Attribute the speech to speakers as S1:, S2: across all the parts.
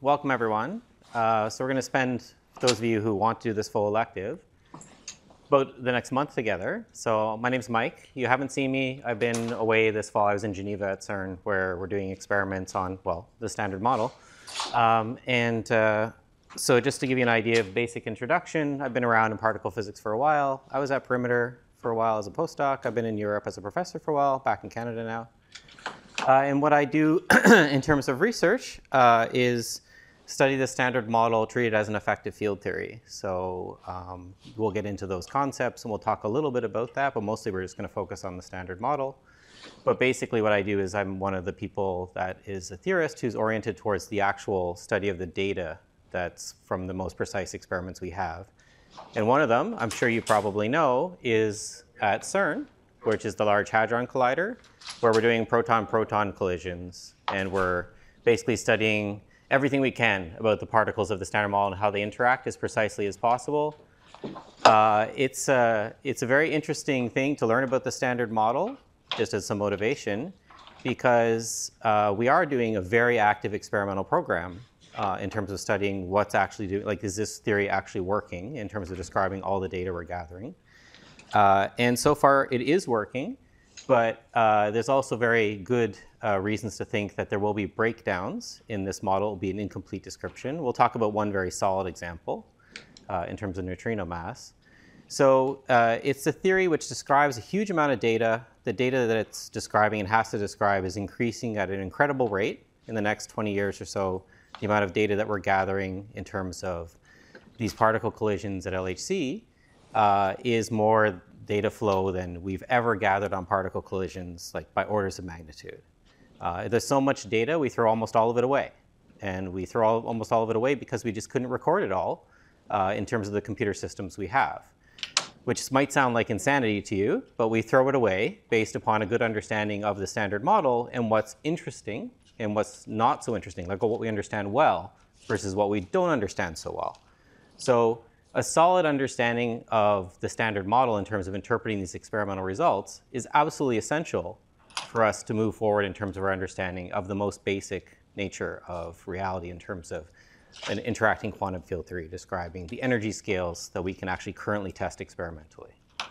S1: welcome everyone. So we're going to spend, those of you who want to do this full elective, about the next month together. So my name's Mike. You haven't seen me. I've been away this fall. I was in Geneva at CERN, where we're doing experiments on, well, the standard model. So just to give you an idea of basic introduction, I've been around in particle physics for a while. I was at Perimeter for a while as a postdoc. I've been in Europe as a professor for a while, back in Canada now. And what I do in terms of research is study the standard model, treat it as an effective field theory. So we'll get into those concepts and we'll talk a little bit about that, but mostly we're just going to focus on the standard model. But basically what I do is I'm one of the people that is a theorist who's oriented towards the actual study of the data that's from the most precise experiments we have. And one of them, I'm sure you probably know, is at CERN, which is the Large Hadron Collider, where we're doing proton-proton collisions. And we're basically studying everything we can about the particles of the standard model and how they interact as precisely as possible. It's a very interesting thing to learn about the standard model, just as some motivation, because we are doing a very active experimental program in terms of studying what's actually doing, like, is this theory actually working in terms of describing all the data we're gathering. And so far it is working, but there's also very good reasons to think that there will be breakdowns in this model. It will be an incomplete description. We'll talk about one very solid example in terms of neutrino mass. So it's a theory which describes a huge amount of data. The data that it's describing and has to describe is increasing at an incredible rate in the next 20 years or so. The amount of data that we're gathering in terms of these particle collisions at LHC is more data flow than we've ever gathered on particle collisions, like by orders of magnitude. There's so much data, we throw almost all of it away. And we throw almost all of it away because we just couldn't record it all in terms of the computer systems we have, which might sound like insanity to you, but we throw it away based upon a good understanding of the standard model and what's interesting and what's not so interesting, like what we understand well versus what we don't understand so well. So a solid understanding of the standard model in terms of interpreting these experimental results is absolutely essential for us to move forward in terms of our understanding of the most basic nature of reality in terms of an interacting quantum field theory describing the energy scales that we can actually currently test experimentally.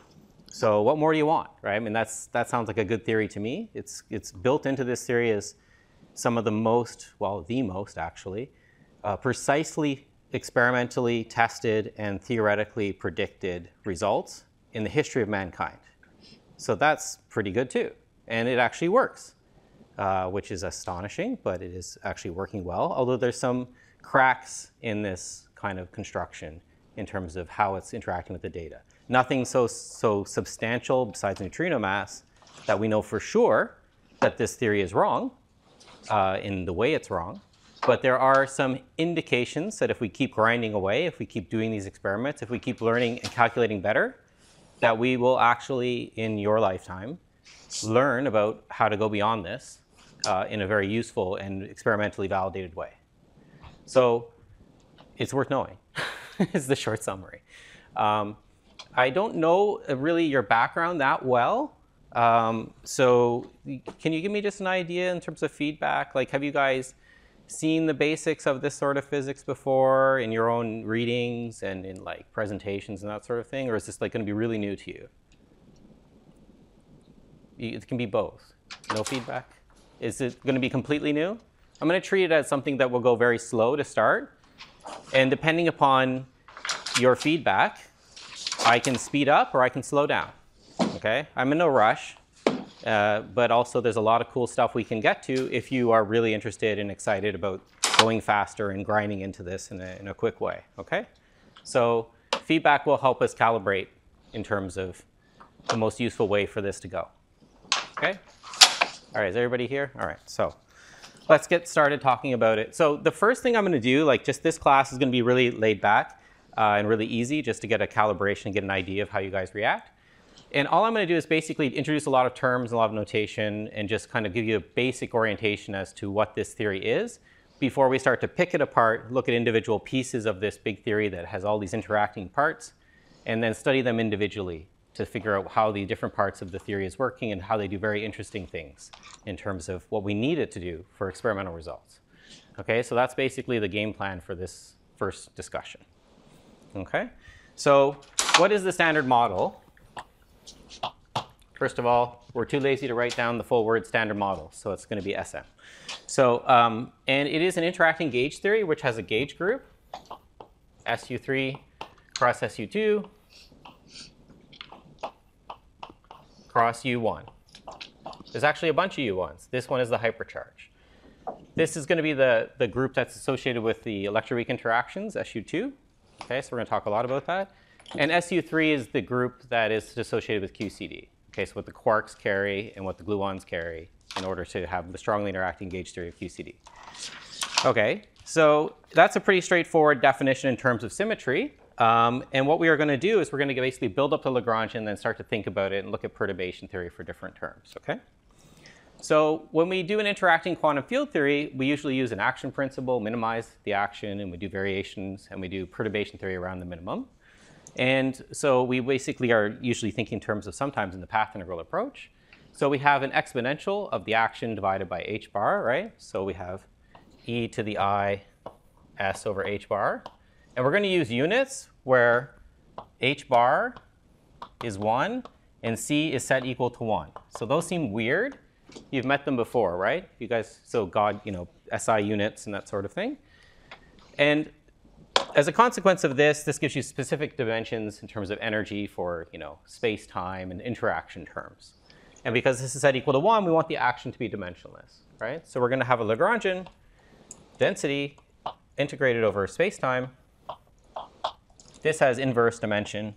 S1: So what more do you want, right? I mean, that sounds like a good theory to me. It's built into this theory as some of the most, well, the most actually, precisely experimentally tested and theoretically predicted results in the history of mankind. So that's pretty good too. And it actually works, which is astonishing, but it is actually working well, although there's some cracks in this kind of construction in terms of how it's interacting with the data. Nothing so substantial besides neutrino mass that we know for sure that this theory is wrong in the way it's wrong. But there are some indications that if we keep grinding away, if we keep doing these experiments, if we keep learning and calculating better, that we will actually, in your lifetime, learn about how to go beyond this in a very useful and experimentally validated way. So it's worth knowing, is the short summary. I don't know really your background that well. So can you give me just an idea in terms of feedback? Like, have you guys seen the basics of this sort of physics before in your own readings and in like presentations and that sort of thing? Or is this like going to be really new to you? It can be both. No feedback? Is it going to be completely new? I'm going to treat it as something that will go very slow to start. And depending upon your feedback, I can speed up or I can slow down. Okay? I'm in no rush. But also there's a lot of cool stuff we can get to if you are really interested and excited about going faster and grinding into this in a quick way, okay? So feedback will help us calibrate in terms of the most useful way for this to go, okay? All right, is everybody here? All right, so let's get started talking about it. So the first thing I'm gonna do, like just this class is gonna be really laid back and really easy just to get a calibration, get an idea of how you guys react. And all I'm going to do is basically introduce a lot of terms, a lot of notation, and just kind of give you a basic orientation as to what this theory is before we start to pick it apart, look at individual pieces of this big theory that has all these interacting parts, and then study them individually to figure out how the different parts of the theory is working and how they do very interesting things in terms of what we need it to do for experimental results. Okay, so that's basically the game plan for this first discussion. Okay, so what is the standard model? First of all, we're too lazy to write down the full word standard model, so it's going to be SM. So, and it is an interacting gauge theory, which has a gauge group, SU3 cross SU2 cross U1. There's actually a bunch of U1s. This one is the hypercharge. This is going to be the group that's associated with the electroweak interactions, SU2. Okay, so we're going to talk a lot about that. And SU3 is the group that is associated with QCD. Okay, so what the quarks carry and what the gluons carry in order to have the strongly interacting gauge theory of QCD. Okay, so that's a pretty straightforward definition in terms of symmetry. And what we are going to do is we're going to basically build up the Lagrangian and then start to think about it and look at perturbation theory for different terms. Okay. So when we do an interacting quantum field theory, we usually use an action principle, minimize the action, and we do variations, and we do perturbation theory around the minimum. And so we basically are usually thinking in terms of sometimes in the path integral approach. So we have an exponential of the action divided by h bar, right? So we have e to the I s over h bar. And we're going to use units where h bar is 1 and c is set equal to 1. So those seem weird. You've met them before, right? You guys, so God, you know, SI units and that sort of thing. And as a consequence of this, this gives you specific dimensions in terms of energy for, you know, space, time, and interaction terms. And because this is set equal to 1, we want the action to be dimensionless, right? So we're going to have a Lagrangian density integrated over space-time. This has inverse dimension.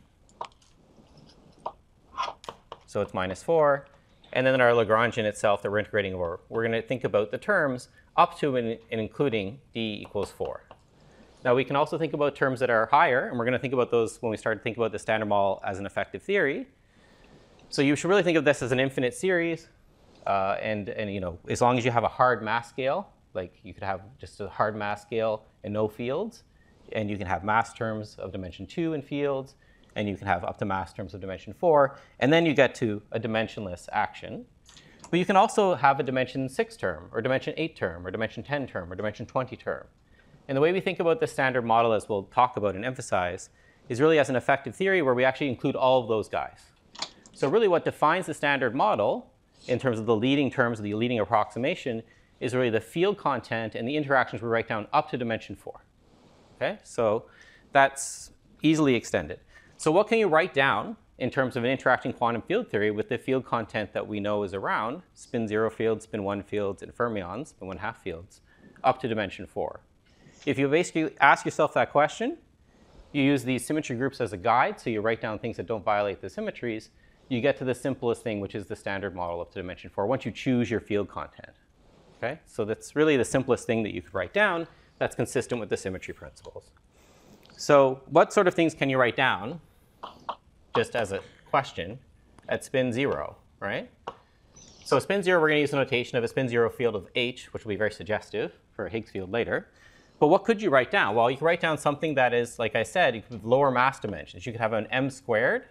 S1: So it's -4. And then our Lagrangian itself that we're integrating over, we're going to think about the terms up to and including d equals 4. Now, we can also think about terms that are higher, and we're going to think about those when we start to think about the standard model as an effective theory. So you should really think of this as an infinite series. And you know, as long as you have a hard mass scale, like you could have just a hard mass scale and no fields, and you can have mass terms of dimension 2 in fields, and you can have up to mass terms of dimension 4, and then you get to a dimensionless action. But you can also have a dimension 6 term, or dimension 8 term, or dimension 10 term, or dimension 20 term. And the way we think about the standard model, as we'll talk about and emphasize, is really as an effective theory where we actually include all of those guys. So really what defines the standard model in terms of the leading terms of the leading approximation is really the field content and the interactions we write down up to dimension 4. Okay, so that's easily extended. So what can you write down in terms of an interacting quantum field theory with the field content that we know is around, spin 0 fields, spin 1 fields, and fermions, spin 1/2 fields, up to dimension 4? If you basically ask yourself that question, you use these symmetry groups as a guide, so you write down things that don't violate the symmetries, you get to the simplest thing, which is the standard model up to dimension 4, once you choose your field content. Okay? So that's really the simplest thing that you could write down that's consistent with the symmetry principles. So what sort of things can you write down, just as a question, at spin 0, right? So spin 0, we're going to use the notation of a spin 0 field of h, which will be very suggestive for a Higgs field later. But what could you write down? Well, you could write down something that is, like I said, you could have lower mass dimensions. You could have an m squared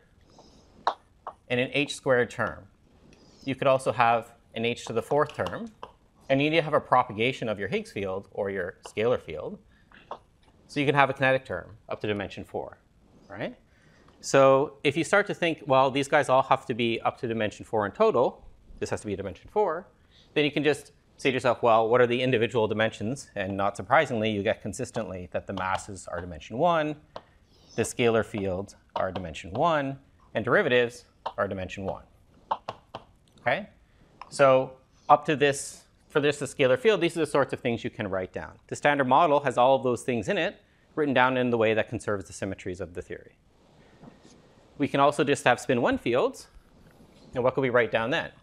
S1: and an h squared term. You could also have an h to the 4th term. And you need to have a propagation of your Higgs field or your scalar field. So you can have a kinetic term up to dimension 4, right? So if you start to think, well, these guys all have to be up to dimension 4 in total, this has to be a dimension 4, then you can just say to yourself, well, what are the individual dimensions? And not surprisingly, you get consistently that the masses are dimension 1, the scalar fields are dimension 1, and derivatives are dimension 1. Okay? So up to this, for this, the scalar field, these are the sorts of things you can write down. The standard model has all of those things in it, written down in the way that conserves the symmetries of the theory. We can also just have spin 1 fields. And what could we write down then?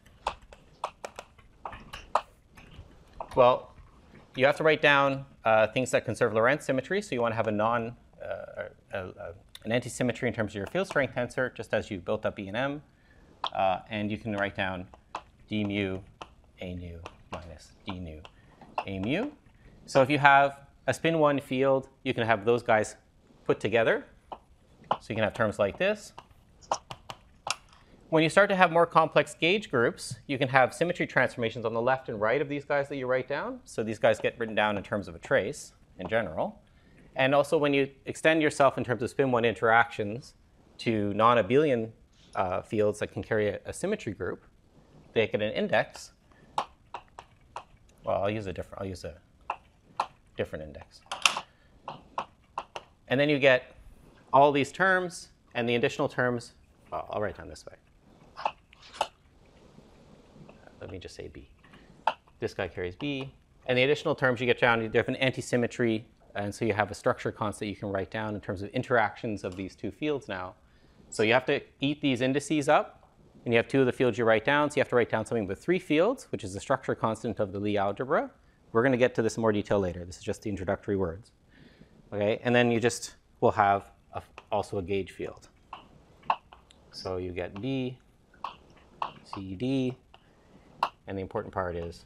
S1: Well, you have to write down things that conserve Lorentz symmetry. So you want to have an anti-symmetry in terms of your field strength tensor, just as you built up E and M. And you can write down d mu a nu minus d nu a mu. So if you have a spin 1 field, you can have those guys put together. So you can have terms like this, when you start to have more complex gauge groups, you can have symmetry transformations on the left and right of these guys that you write down. So these guys get written down in terms of a trace in general. And also when you extend yourself in terms of spin-1 interactions to non-abelian fields that can carry a symmetry group, they get an index. Well, I'll use a different index. And then you get all these terms and the additional terms. Well, I'll write down this way. Let me just say B. This guy carries B. And the additional terms you get down, you have an anti-symmetry. And so you have a structure constant you can write down in terms of interactions of these two fields now. So you have to eat these indices up. And you have two of the fields you write down. So you have to write down something with three fields, which is the structure constant of the Lie algebra. We're going to get to this in more detail later. This is just the introductory words. Okay? And then you just will have also a gauge field. So you get B, C, D. And the important part is,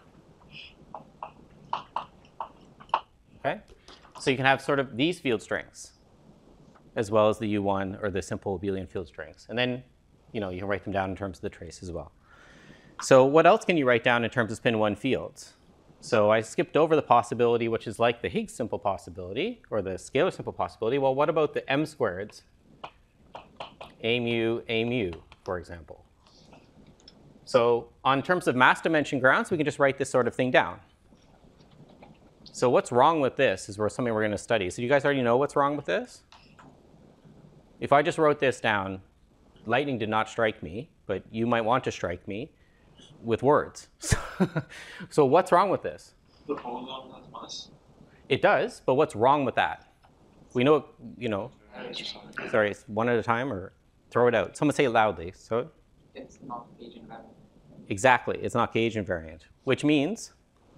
S1: okay? So you can have sort of these field strengths as well as the U1 or the simple abelian field strengths. And then, you can write them down in terms of the trace as well. So what else can you write down in terms of spin-1 fields? So I skipped over the possibility, which is like the Higgs simple possibility or the scalar simple possibility. Well, what about the m squareds? A mu, for example. So on terms of mass dimension grounds, we can just write this sort of thing down. So what's wrong with this is something we're going to study. So you guys already know what's wrong with this? If I just wrote this down, lightning did not strike me, but you might want to strike me with words. So what's wrong with this?
S2: The polygon has mass.
S1: It does, but what's wrong with that? We know, sorry, it's one at a time, or throw it out. Someone say it loudly. So
S3: it's not gauge invariant.
S1: Exactly, it's not gauge invariant, which means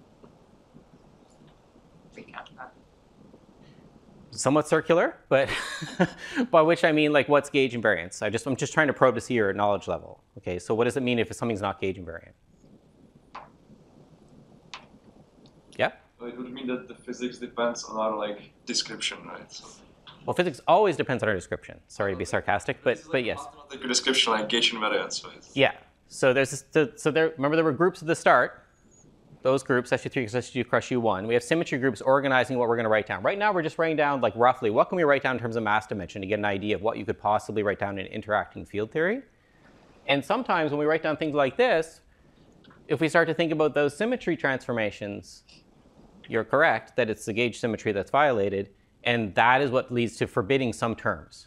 S3: We can't have.
S1: Somewhat circular, but by which I mean, like, what's gauge invariance? I'm just trying to probe to see your knowledge level. Okay, so what does it mean if something's not gauge invariant? Yeah?
S2: Well, it would mean that the physics depends on our description, right? So
S1: Well, physics always depends on our description. Sorry to be sarcastic, but yes.
S2: mathematical description, like gauge invariance, right?
S1: Yeah. So remember there were groups at the start. Those groups, SU3, SU2, crush U1. We have symmetry groups organizing what we're going to write down. Right now, we're just writing down, like, roughly, what can we write down in terms of mass dimension to get an idea of what you could possibly write down in interacting field theory. And sometimes when we write down things like this, if we start to think about those symmetry transformations, you're correct that it's the gauge symmetry that's violated, and that is what leads to forbidding some terms.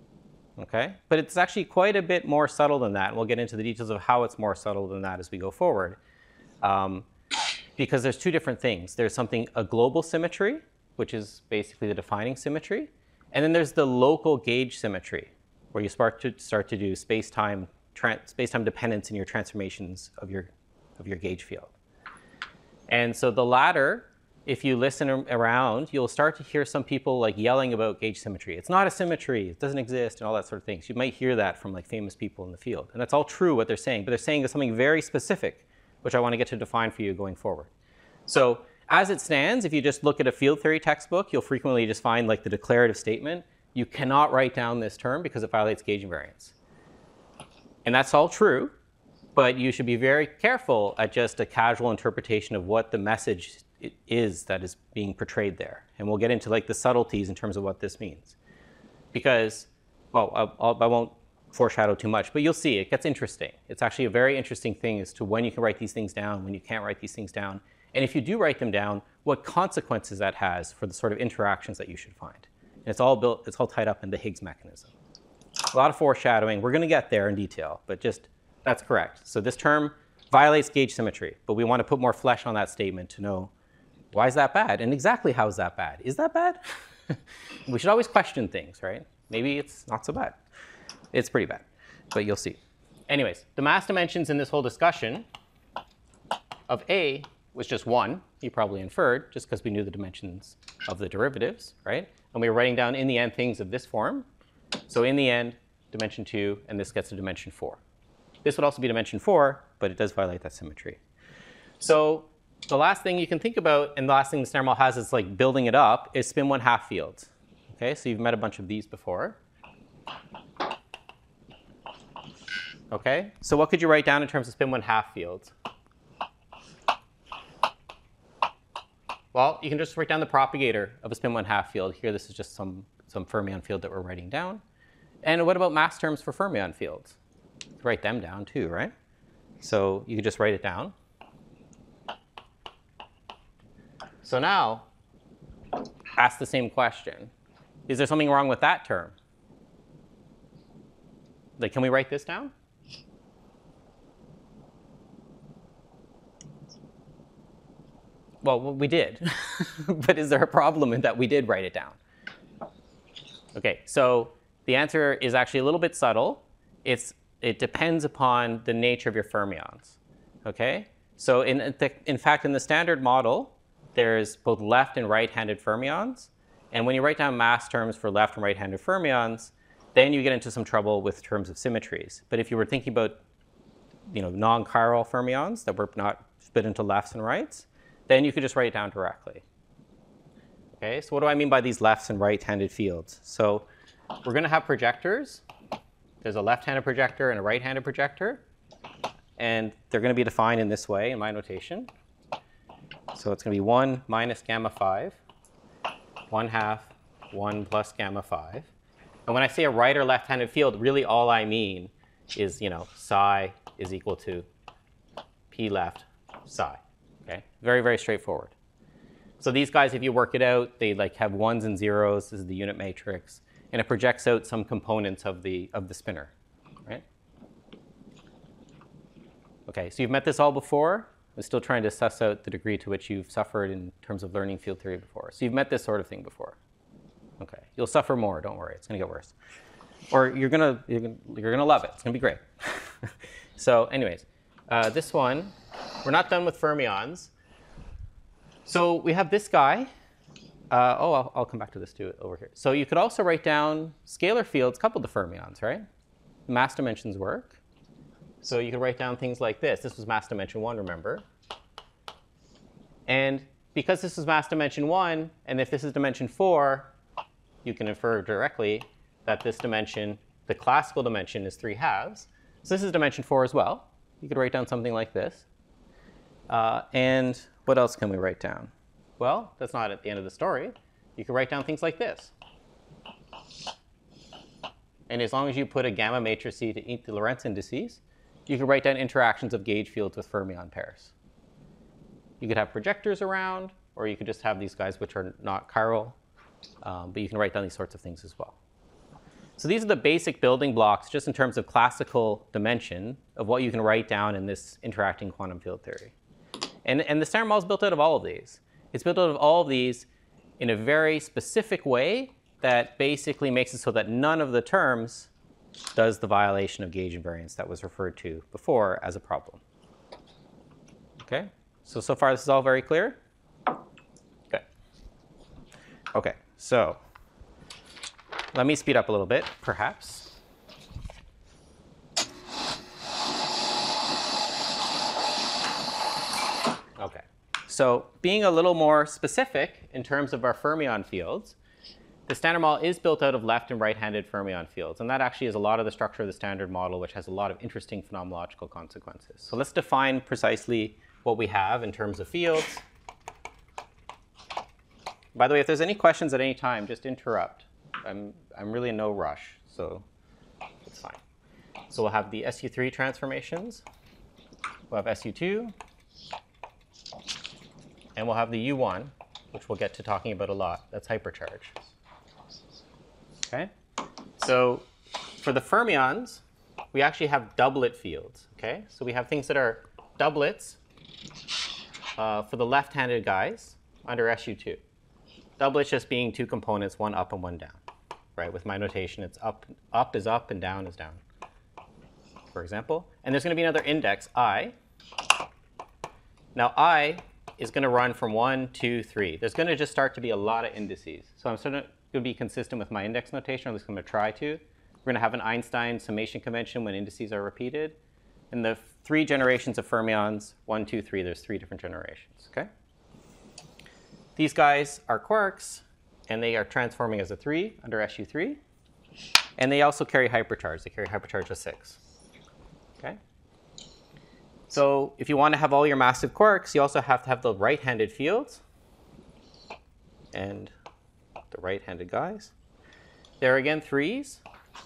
S1: Okay? But it's actually quite a bit more subtle than that, and we'll get into the details of how it's more subtle than that as we go forward. Because there's two different things. There's a global symmetry, which is basically the defining symmetry, and then there's the local gauge symmetry, where you start to do space-time dependence in your transformations of your gauge field. And so the latter, if you listen around, you'll start to hear some people yelling about gauge symmetry. It's not a symmetry, it doesn't exist, and all that sort of things. You might hear that from famous people in the field. And that's all true what they're saying, but they're saying something very specific, which I want to get to define for you going forward. So as it stands, if you just look at a field theory textbook, you'll frequently just find the declarative statement. You cannot write down this term because it violates gauge invariance. And that's all true, but you should be very careful at just a casual interpretation of what the message is that is being portrayed there. And we'll get into the subtleties in terms of what this means. Because, well, I won't foreshadow too much, but you'll see it gets interesting. It's actually a very interesting thing as to when you can write these things down, when you can't write these things down. And if you do write them down, what consequences that has for the sort of interactions that you should find. And it's all tied up in the Higgs mechanism. A lot of foreshadowing. We're going to get there in detail, but that's correct. So this term violates gauge symmetry, but we want to put more flesh on that statement to know why is that bad, and exactly how is that bad? Is that bad? We should always question things, right? Maybe it's not so bad. It's pretty bad, but you'll see. Anyways, the mass dimensions in this whole discussion of A was just 1, you probably inferred, just because we knew the dimensions of the derivatives, right? And we were writing down in the end things of this form. So in the end, dimension 2, and this gets to dimension 4. This would also be dimension 4, but it does violate that symmetry. So the last thing you can think about, and the last thing the Snare model has is building it up, is spin-1 half fields. Okay, so you've met a bunch of these before. Okay, so what could you write down in terms of spin 1/2 fields? Well, you can just write down the propagator of a spin 1/2 field. Here, this is just some fermion field that we're writing down. And what about mass terms for fermion fields? Write them down too, right? So you could just write it down. So now, ask the same question. Is there something wrong with that term? Like, can we write this down? Well, we did. But is there a problem in that we did write it down? OK, so the answer is actually a little bit subtle. It depends upon the nature of your fermions. OK? So in fact, in the standard model, there's both left and right-handed fermions. And when you write down mass terms for left and right-handed fermions, then you get into some trouble with terms of symmetries. But if you were thinking about non-chiral fermions that were not split into lefts and rights, then you could just write it down directly. Okay, so what do I mean by these lefts and right-handed fields? So we're going to have projectors. There's a left-handed projector and a right-handed projector. And they're going to be defined in this way in my notation. So it's going to be 1 minus gamma 5, 1/2, 1 plus gamma 5. And when I say a right or left-handed field, really all I mean is, psi is equal to p left psi. Okay, very, very straightforward. So these guys, if you work it out, they have ones and zeros. This is the unit matrix, and it projects out some components of the spinner, right? Okay, so you've met this all before. I'm still trying to suss out the degree to which you've suffered in terms of learning field theory before. So you've met this sort of thing before. Okay, you'll suffer more. Don't worry, it's going to get worse. Or you're gonna love it. It's going to be great. So, anyways, this one, we're not done with fermions. So we have this guy. I'll come back to this too over here. So you could also write down scalar fields coupled to fermions, right? Mass dimensions work. So you could write down things like this. This was mass dimension 1, remember? And because this is mass dimension 1, and if this is dimension 4, you can infer directly that this dimension, the classical dimension, is 3/2. So this is dimension 4 as well. You could write down something like this. And what else can we write down? Well, that's not at the end of the story. You could write down things like this. And as long as you put a gamma matrix to eat the Lorentz indices, you could write down interactions of gauge fields with fermion pairs. You could have projectors around, or you could just have these guys which are not chiral. But you can write down these sorts of things as well. So these are the basic building blocks, just in terms of classical dimension, of what you can write down in this interacting quantum field theory. And the standard model is built out of all of these. It's built out of all of these in a very specific way that basically makes it so that none of the terms does the violation of gauge invariance that was referred to before as a problem. Okay? So far this is all very clear? Good. Okay, so let me speed up a little bit, perhaps. Okay, so being a little more specific in terms of our fermion fields, the standard model is built out of left and right-handed fermion fields. And that actually is a lot of the structure of the standard model, which has a lot of interesting phenomenological consequences. So let's define precisely what we have in terms of fields. By the way, if there's any questions at any time, just interrupt. I'm really in no rush, so it's fine. So we'll have the SU3 transformations. We'll have SU2. And we'll have the U1, which we'll get to talking about a lot. That's hypercharge. Okay? So for the fermions, we actually have doublet fields. Okay? So we have things that are doublets for the left-handed guys under SU2. Doublets just being two components, one up and one down. Right? With my notation, it's up is up and down is down, for example. And there's going to be another index, I. Now, I is going to run from 1, 2, 3. There's going to just start to be a lot of indices. So I'm sort of going to be consistent with my index notation, or at least I'm going to try to. We're going to have an Einstein summation convention when indices are repeated. In the 3 generations of fermions, 1, 2, 3, there's 3 different generations. Okay? These guys are quarks, and they are transforming as a 3 under SU3. And they also carry hypercharge. They carry hypercharge of 6. Okay. So if you want to have all your massive quarks, you also have to have the right-handed fields and the right-handed guys. There are again 3s.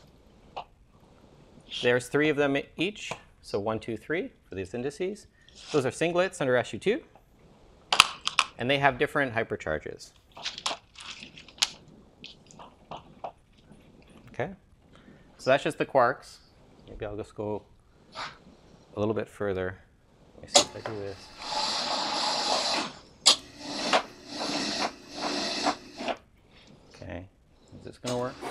S1: There's 3 of them each, so 1, 2, 3 for these indices. Those are singlets under SU2, and they have different hypercharges. Okay, so that's just the quarks. Maybe I'll just go a little bit further. Let me see if I do this. Okay, is this going to work?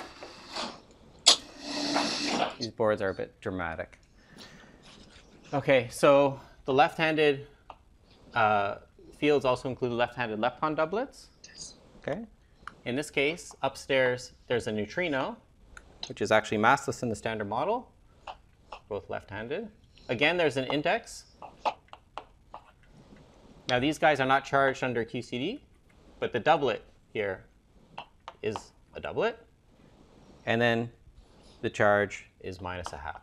S1: These boards are a bit dramatic. Okay, so the left-handed fields also include left-handed lepton doublets. Okay, in this case, upstairs there's a neutrino, which is actually massless in the standard model, both left-handed. Again, there's an index. Now these guys are not charged under QCD, but the doublet here is a doublet, and then the charge is -0.5.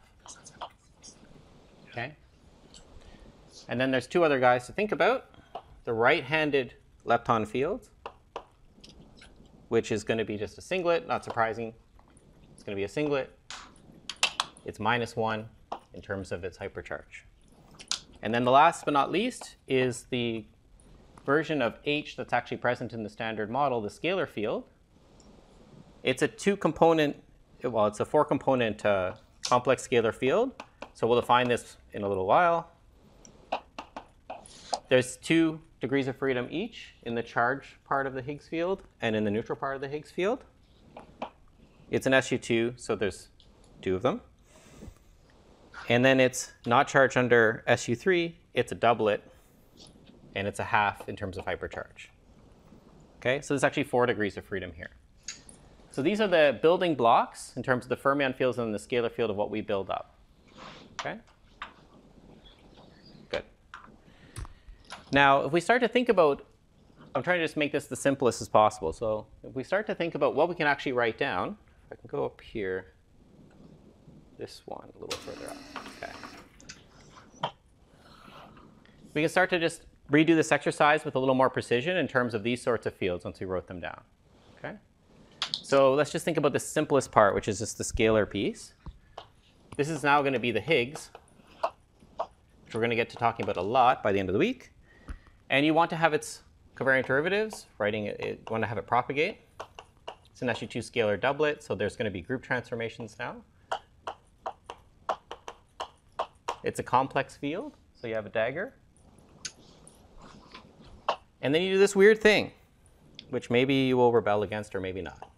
S1: Okay? And then there's 2 other guys to think about. The right-handed lepton field, which is going to be just a singlet, not surprising. It's going to be a singlet. It's -1 in terms of its hypercharge. And then the last but not least is the version of H that's actually present in the standard model, the scalar field. It's a 2-component, well, it's a 4-component complex scalar field. So we'll define this in a little while. There's 2 degrees of freedom each in the charge part of the Higgs field and in the neutral part of the Higgs field. It's an SU2, so there's 2 of them. And then it's not charged under SU3. It's a doublet, and it's a half in terms of hypercharge. Okay, so there's actually 4 degrees of freedom here. So these are the building blocks in terms of the fermion fields and the scalar field of what we build up. Okay? Good. Now, if we start to think about, I'm trying to just make this the simplest as possible. So if we start to think about what we can actually write down, I can go up here, this one a little further up. Okay. We can start to just redo this exercise with a little more precision in terms of these sorts of fields once we wrote them down. Okay? So let's just think about the simplest part, which is just the scalar piece. This is now going to be the Higgs, which we're going to get to talking about a lot by the end of the week. And you want to have its covariant derivatives, writing it, you want to have it propagate. It's an SU2 scalar doublet, so there's going to be group transformations now. It's a complex field, so you have a dagger. And then you do this weird thing, which maybe you will rebel against or maybe not.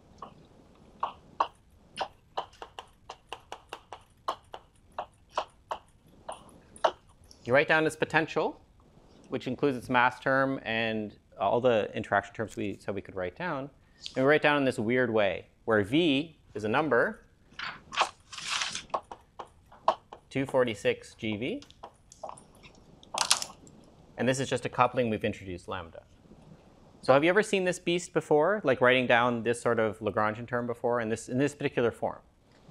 S1: You write down its potential, which includes its mass term and all the interaction terms we said we could write down. And we write down in this weird way, where V is a number, 246 GV. And this is just a coupling we've introduced, lambda. So have you ever seen this beast before, like writing down this sort of Lagrangian term before in this particular form?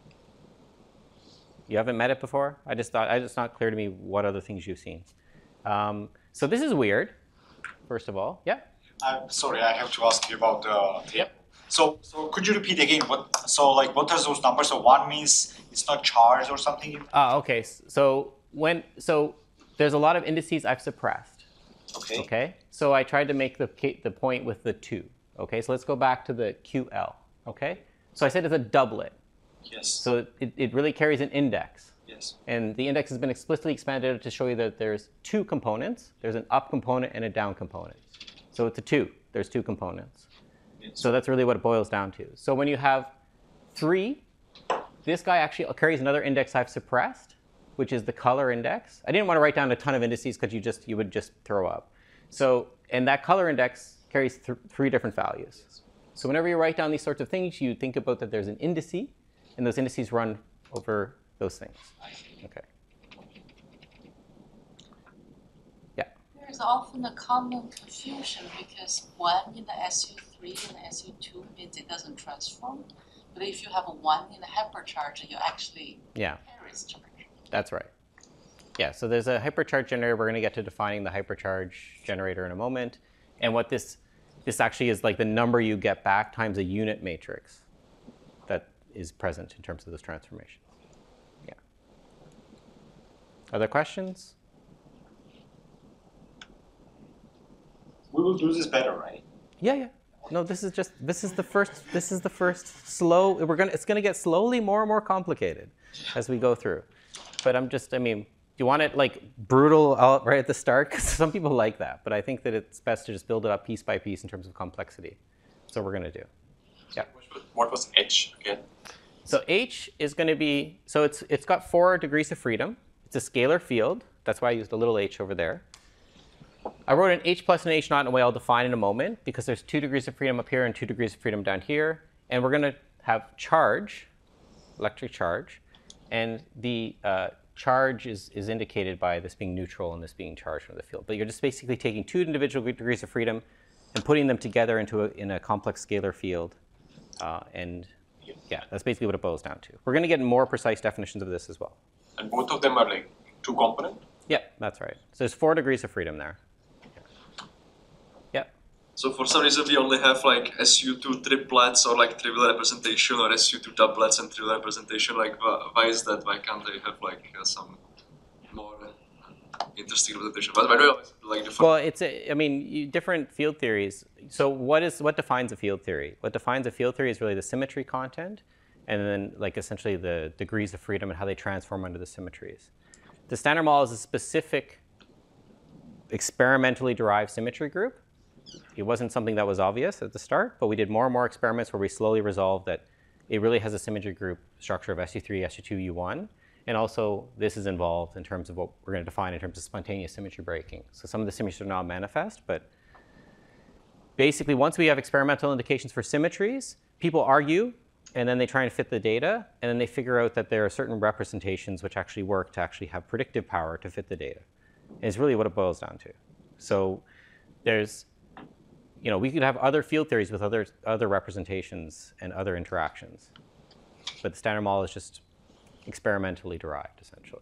S1: You haven't met it before? I just thought it's not clear to me what other things you've seen. So this is weird, first of all. Yeah?
S4: I'm sorry, I have to ask you about the table.
S1: Yep.
S4: So could you repeat again? What are those numbers? So 1 means it's not charged or something?
S1: Okay. So there's a lot of indices I've suppressed.
S4: Okay.
S1: Okay. So I tried to make the point with the 2. Okay. So let's go back to the QL. Okay. So I said it's a doublet.
S4: Yes.
S1: So it really carries an index.
S4: Yes.
S1: And the index has been explicitly expanded to show you that there's 2 components. There's an up component and a down component. So it's a 2. There's 2 components.
S4: Yes.
S1: So that's really what it boils down to. So when you have 3, this guy actually carries another index I've suppressed, which is the color index. I didn't want to write down a ton of indices because you would just throw up. So, and that color index carries 3 different values.
S4: Yes.
S1: So whenever you write down these sorts of things, you think about that there's an indice, and those indices run over those things. Okay. Yeah.
S5: There is often a common confusion because 1 in the SU3 and SU2 means it doesn't transform. But if you have a 1 in the hypercharge, you actually
S1: Yeah.
S5: carries charge.
S1: That's right. Yeah, so there's a hypercharge generator. We're going to get to defining the hypercharge generator in a moment. And what this actually is like the number you get back times a unit matrix that is present in terms of this transformation. Yeah. Other questions?
S4: We will do this better, right?
S1: Yeah. No, this is the first slow. It's gonna get slowly more and more complicated as we go through. But I mean, do you want it like brutal out right at the start? Because some people like that, but I think that it's best to just build it up piece by piece in terms of complexity. So we're gonna do. Yeah.
S2: What was H again?
S1: So H is going to be, so it's got 4 degrees of freedom. It's a scalar field. That's why I used a little h over there. I wrote an h plus and h naught in a way I'll define in a moment because there's 2 degrees of freedom up here and 2 degrees of freedom down here. And we're going to have charge, electric charge. And the charge is indicated by this being neutral and this being charged from the field. But you're just basically taking 2 individual degrees of freedom and putting them together in a complex scalar field. And yeah, that's basically what it boils down to. We're going to get more precise definitions of this as well.
S2: And both of them are like 2 component?
S1: Yeah, that's right. So there's 4 degrees of freedom there. Yeah.
S2: So for some reason we only have like SU2 triplets or like trivial representation or SU2 doublets and trivial representation. Like why is that? Why can't they have like some more interesting representation? But by the way, like different.
S1: Well, different field theories. So what defines a field theory? What defines a field theory is really the symmetry content, and then like essentially the degrees of freedom and how they transform under the symmetries. The Standard Model is a specific experimentally derived symmetry group. It wasn't something that was obvious at the start, but we did more and more experiments where we slowly resolved that it really has a symmetry group structure of SU3, SU2, U1. And also, this is involved in terms of what we're going to define in terms of spontaneous symmetry breaking. So some of the symmetries are not manifest, but basically, once we have experimental indications for symmetries, people argue, and then they try and fit the data, and then they figure out that there are certain representations which actually work to actually have predictive power to fit the data. And it's really what it boils down to. So there's, we could have other field theories with other representations and other interactions, but the Standard Model is just experimentally derived, essentially.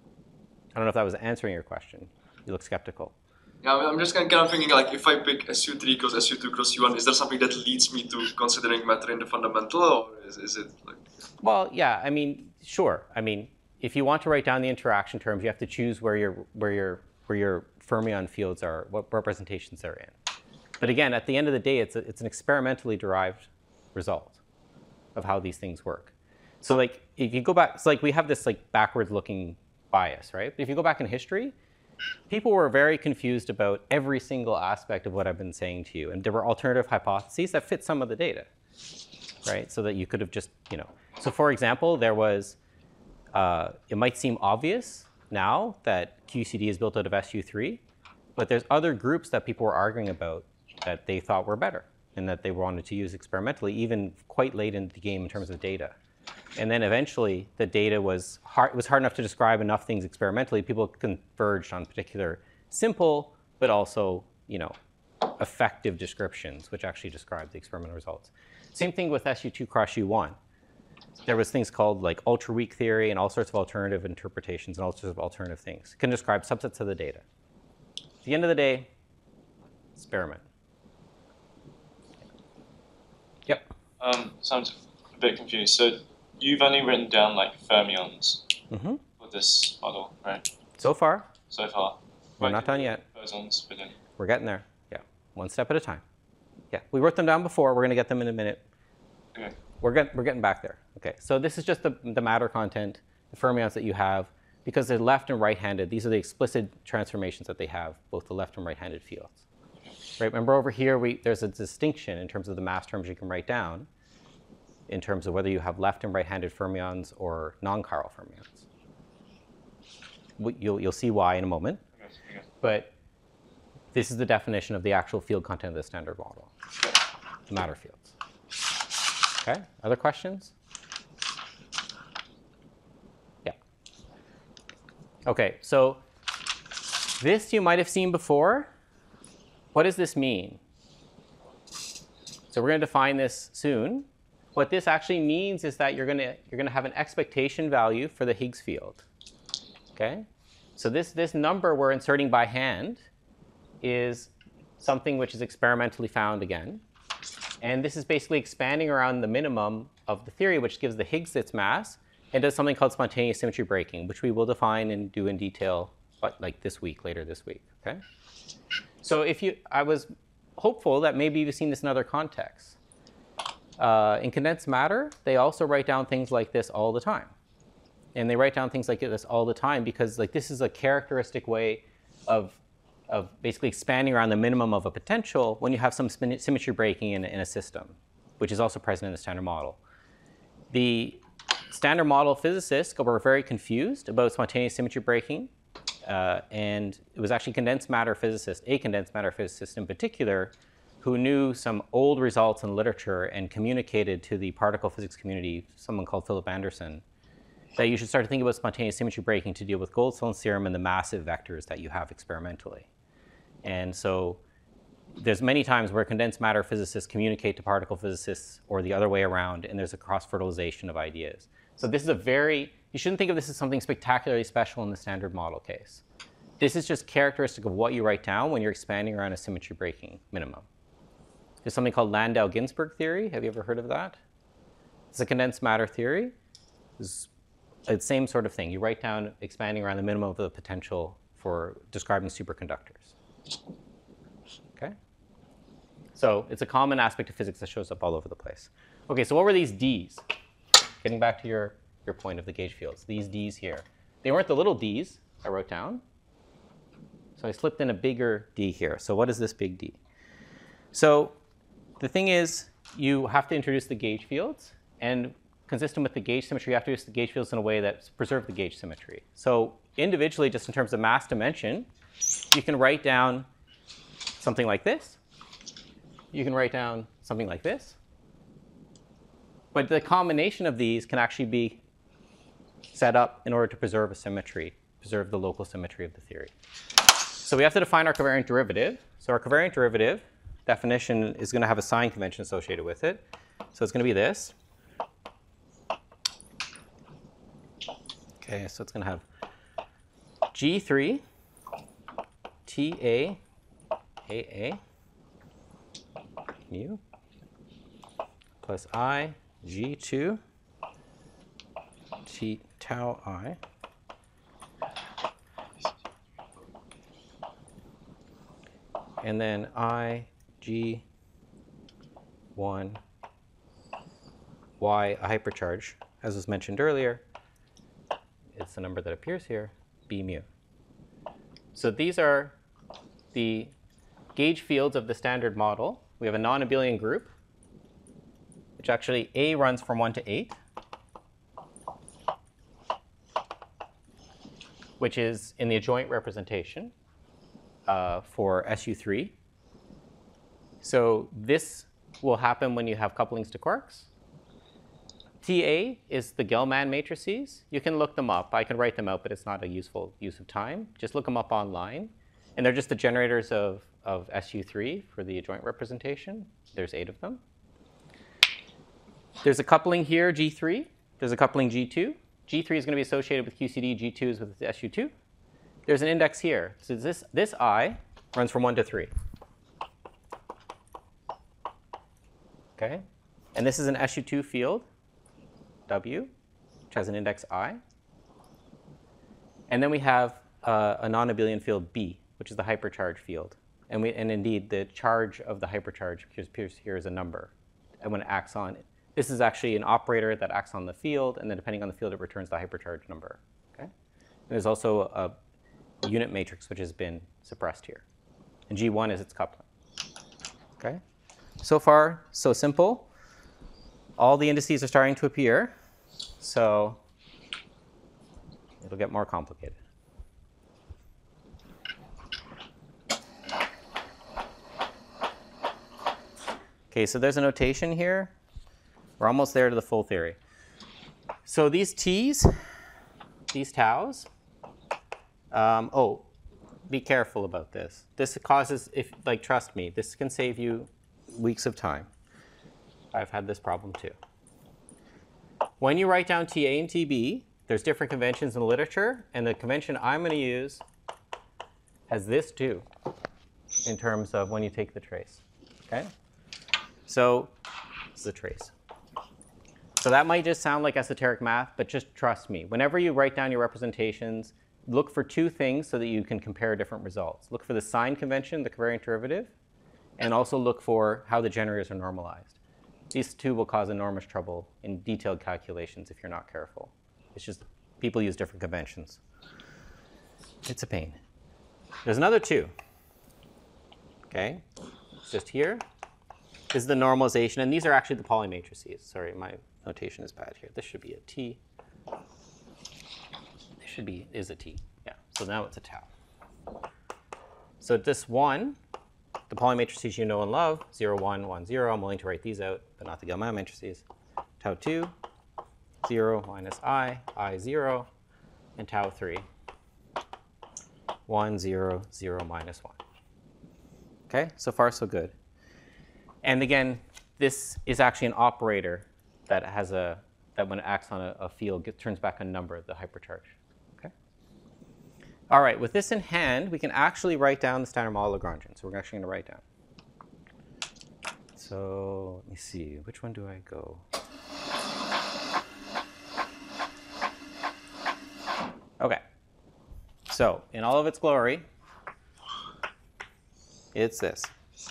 S1: I don't know if that was answering your question. You look skeptical.
S2: Yeah, I'm just kind of thinking like if I pick SU3 cross SU2 cross U1, is there something that leads me to considering matter in the fundamental, or is it like?
S1: Well, yeah. I mean, sure. I mean, if you want to write down the interaction terms, you have to choose where your fermion fields are, what representations they're in. But again, at the end of the day, it's an experimentally derived result of how these things work. So like if you go back, it's like we have this like backwards looking bias, right? But if you go back in history, people were very confused about every single aspect of what I've been saying to you. And there were alternative hypotheses that fit some of the data, right? So that you could have just, So for example, there was, it might seem obvious now that QCD is built out of SU3, but there's other groups that people were arguing about that they thought were better and that they wanted to use experimentally, even quite late in the game in terms of data. And then eventually, the data was hard enough to describe enough things experimentally. People converged on particular simple, but also, effective descriptions, which actually describe the experimental results. Same thing with SU2 cross U1. There was things called like ultra-weak theory and all sorts of alternative interpretations and all sorts of alternative things. It can describe subsets of the data. At the end of the day, experiment. Yep.
S6: So I'm a bit confused. So you've only written down like fermions for this model, right?
S1: So far.
S6: So far.
S1: We're not done yet.
S6: Bosons within.
S1: We're getting there. Yeah. One step at a time. Yeah. We wrote them down before. We're going to get them in a minute.
S6: Okay.
S1: We're getting back there. Okay. So this is just the matter content, the fermions that you have, because they're left and right-handed. These are the explicit transformations that they have, both the left and right-handed fields. Right? Remember over here, there's a distinction in terms of the mass terms you can write down in terms of whether you have left and right-handed fermions or non-chiral fermions. You'll see why in a moment.
S6: Okay.
S1: But this is the definition of the actual field content of the Standard Model, the matter fields. Okay, other questions? Yeah. Okay, so this you might have seen before. What does this mean? So we're going to define this soon. What this actually means is that you're going to have an expectation value for the Higgs field. Okay? So this number we're inserting by hand is something which is experimentally found again. And this is basically expanding around the minimum of the theory, which gives the Higgs its mass, and does something called spontaneous symmetry breaking, which we will define and do in detail, but like later this week. Okay? So I was hopeful that maybe you've seen this in other contexts. In condensed matter, they also write down things like this all the time. And they write down things like this all the time because this is a characteristic way of basically expanding around the minimum of a potential when you have some symmetry breaking in a system, which is also present in the Standard Model. The Standard Model physicists were very confused about spontaneous symmetry breaking, and it was actually a condensed matter physicist in particular, who knew some old results in literature and communicated to the particle physics community, someone called Philip Anderson, that you should start to think about spontaneous symmetry breaking to deal with Goldstone's theorem and the massive vectors that you have experimentally. And so there's many times where condensed matter physicists communicate to particle physicists or the other way around, and there's a cross-fertilization of ideas. So this is you shouldn't think of this as something spectacularly special in the Standard Model case. This is just characteristic of what you write down when you're expanding around a symmetry breaking minimum. There's something called Landau-Ginzburg theory. Have you ever heard of that? It's a condensed matter theory. It's the same sort of thing. You write down expanding around the minimum of the potential for describing superconductors. Okay? So it's a common aspect of physics that shows up all over the place. Okay, so what were these Ds? Getting back to your point of the gauge fields, these Ds here. They weren't the little Ds I wrote down. So I slipped in a bigger D here. So what is this big D? So the thing is, you have to introduce the gauge fields, and consistent with the gauge symmetry, you have to use the gauge fields in a way that preserves the gauge symmetry. So individually, just in terms of mass dimension, you can write down something like this. You can write down something like this. But the combination of these can actually be set up in order to preserve a symmetry, preserve the local symmetry of the theory. So we have to define our covariant derivative. So our covariant derivative definition is going to have a sign convention associated with it. So it's going to be this. Okay, so it's going to have G3 TA AA mu plus I G2 T tau I and then I G1 Y a hypercharge, as was mentioned earlier. It's the number that appears here, B mu. So these are the gauge fields of the Standard Model. We have a non-abelian group, which actually A runs from 1 to 8, which is in the adjoint representation for SU3. So this will happen when you have couplings to quarks. TA is the Gell-Mann matrices. You can look them up. I can write them out, but it's not a useful use of time. Just look them up online. And they're just the generators of SU3 for the adjoint representation. There's 8 of them. There's a coupling here, G3. There's a coupling G2. G3 is going to be associated with QCD. G2 is with SU2. There's an index here. So this I runs from 1 to 3. Okay? And this is an SU2 field, W, which has an index I. And then we have a non-abelian field, B, which is the hypercharge field. And indeed, the charge of the hypercharge appears here as a number. And when it acts on it, this is actually an operator that acts on the field, and then depending on the field, it returns the hypercharge number. Okay? And there's also a unit matrix, which has been suppressed here. And G1 is its coupling. Okay? So far, so simple. All the indices are starting to appear, so it'll get more complicated. Okay, so there's a notation here. We're almost there to the full theory. So these T's, these taus, be careful about this. This causes, trust me, this can save you weeks of time. I've had this problem too. When you write down TA and TB, There's different conventions in the literature, and the convention I'm going to use has this too, in terms of when you take the trace. Okay? So this is a trace. So that might just sound like esoteric math, but just trust me. Whenever you write down your representations, look for two things so that you can compare different results. Look for the sign convention, the covariant derivative, and also look for how the generators are normalized. These two will cause enormous trouble in detailed calculations if you're not careful. It's just people use different conventions. It's a pain. There's another two. Okay, it's just here. This is the normalization, and these are actually the Pauli matrices. Sorry, my notation is bad here. This should be a T. This is a T. Yeah, so now it's a tau. So this one, the Pauli matrices you know and love, 0, 1, 1, 0. I'm willing to write these out, but not the Gell-Mann matrices. Tau 2, 0 minus I 0, and tau 3, 1, 0, 0 minus 1. Okay, so far so good. And again, this is actually an operator that has that when it acts on a field, turns back a number, the hypercharge. Okay. All right, with this in hand, we can actually write down the standard model Lagrangian. So we're actually going to write down. So let me see, which one do I go? Okay. So in all of its glory, it's this.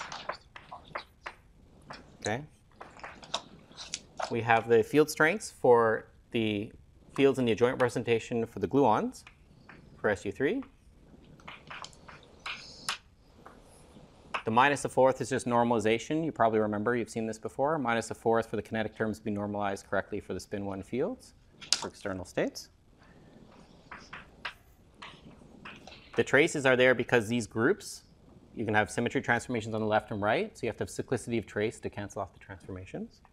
S1: Okay. We have the field strengths for the fields in the adjoint representation for the gluons for SU3. The minus a fourth is just normalization. You probably remember, you've seen this before. Minus a fourth for the kinetic terms to be normalized correctly for the spin 1 fields for external states. The traces are there because these groups, you can have symmetry transformations on the left and right, so you have to have cyclicity of trace to cancel off the transformations.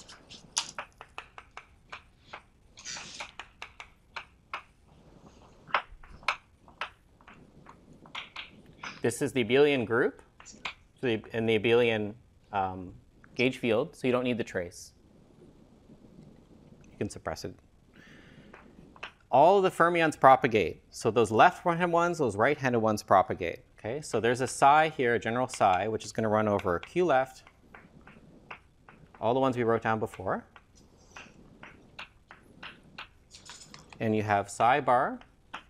S1: This is the abelian group, and the abelian gauge field, so you don't need the trace. You can suppress it. All of the fermions propagate. So those left-handed ones, those right-handed ones propagate. Okay, so there's a psi here, a general psi, which is going to run over Q left, all the ones we wrote down before. And you have psi bar,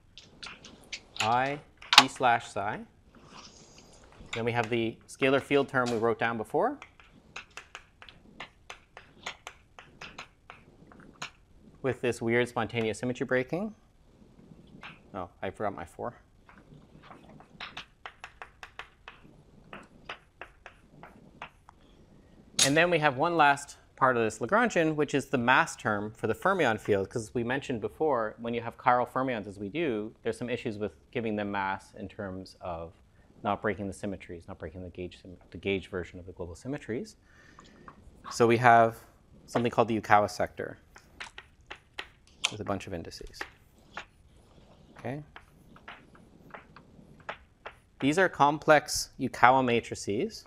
S1: I, P slash psi. Then we have the scalar field term we wrote down before. With this weird spontaneous symmetry breaking. Oh, I forgot my 4. And then we have one last part of this Lagrangian, which is the mass term for the fermion field, because we mentioned before, when you have chiral fermions as we do, there's some issues with giving them mass in terms of not breaking the symmetries, not breaking the gauge version of the global symmetries. So we have something called the Yukawa sector with a bunch of indices. Okay. These are complex Yukawa matrices.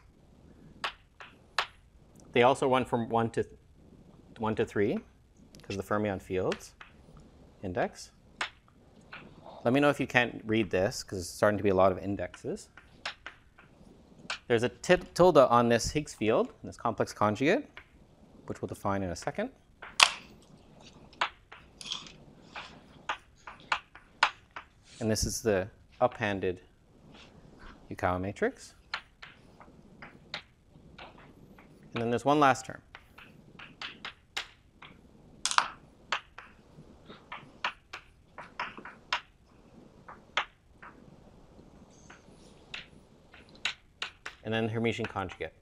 S1: They also run from 1 to 3 because of the fermion fields index. Let me know if you can't read this because it's starting to be a lot of indexes. There's a tilde on this Higgs field, this complex conjugate, which we'll define in a second. And this is the uphanded Yukawa matrix. And then there's one last term. And then Hermitian conjugate.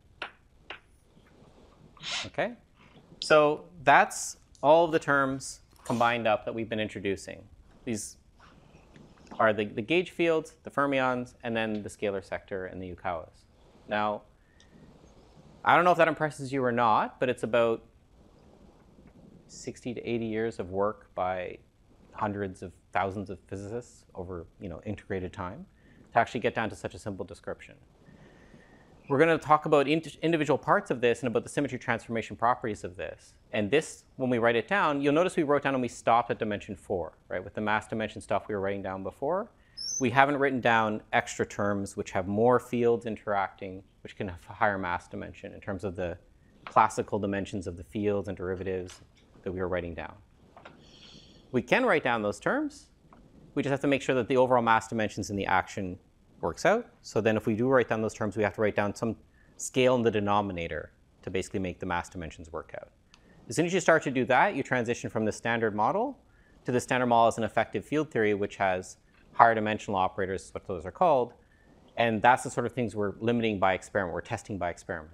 S1: Okay? So that's all of the terms combined up that we've been introducing. These are the gauge fields, the fermions, and then the scalar sector and the Yukawas. Now, I don't know if that impresses you or not, but it's about 60 to 80 years of work by hundreds of thousands of physicists over integrated time to actually get down to such a simple description. we're going to talk about individual parts of this and about the symmetry transformation properties of this. And this, when we write it down, you'll notice we wrote down and we stopped at dimension 4, right? With the mass dimension stuff we were writing down before. We haven't written down extra terms which have more fields interacting, which can have a higher mass dimension in terms of the classical dimensions of the fields and derivatives that we were writing down. We can write down those terms. We just have to make sure that the overall mass dimensions in the action works out. So then if we do write down those terms, we have to write down some scale in the denominator to basically make the mass dimensions work out. As soon as you start to do that, you transition from the standard model to the standard model as an effective field theory, which has higher dimensional operators, is what those are called. And that's the sort of things we're limiting by experiment, we're testing by experiment.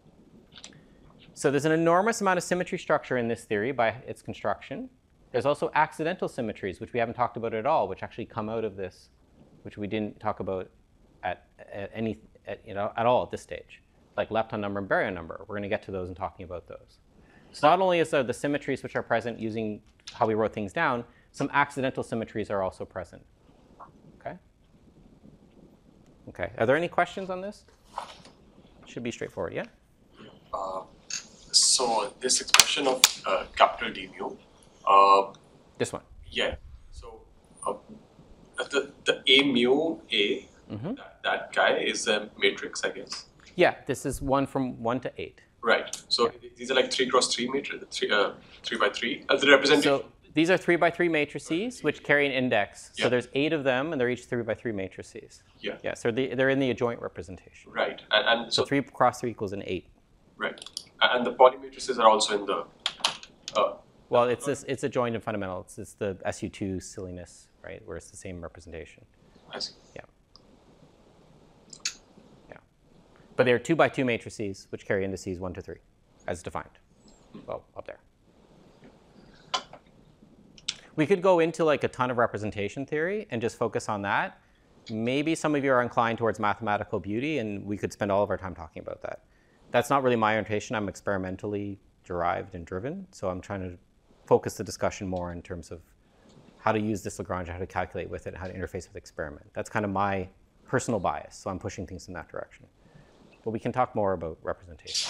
S1: So there's an enormous amount of symmetry structure in this theory by its construction. There's also accidental symmetries, which we haven't talked about at all, which actually come out of this, which we didn't talk about at all at this stage, like lepton number and baryon number. We're going to get to those and talking about those. So not only is there the symmetries which are present using how we wrote things down, some accidental symmetries are also present. Okay? Okay. Are there any questions on this? Should be straightforward, yeah?
S7: So this expression of capital D mu,
S1: This one.
S7: yeah. So the A mu A, that guy is a matrix, I guess.
S1: Yeah, this is one from 1 to 8.
S7: Right. So these are like 3x3 matrix, 3 by 3. The representation.
S1: So these are 3 by 3 matrices which carry an index. So
S7: Yeah.
S1: there's 8 of them, and they're each 3 by 3 matrices.
S7: Yeah.
S1: Yeah. So they're in the adjoint representation.
S7: Right. And
S1: So
S7: so
S1: 3 cross 3 equals an 8.
S7: right. And the polymatrices are also in the.
S1: Well, it's adjoint and fundamental. It's the SU2 silliness, right? Where it's the same representation.
S7: I see.
S1: Yeah. Yeah. But they're 2 by 2 matrices which carry indices 1 to 3, as defined. Well, up there. We could go into like a ton of representation theory and just focus on that. Maybe some of you are inclined towards mathematical beauty, and we could spend all of our time talking about that. That's not really my orientation. I'm experimentally derived and driven, so I'm trying to focus the discussion more in terms of how to use this Lagrange, how to calculate with it, how to interface with experiment. That's kind of my personal bias, so I'm pushing things in that direction. But we can talk more about representation.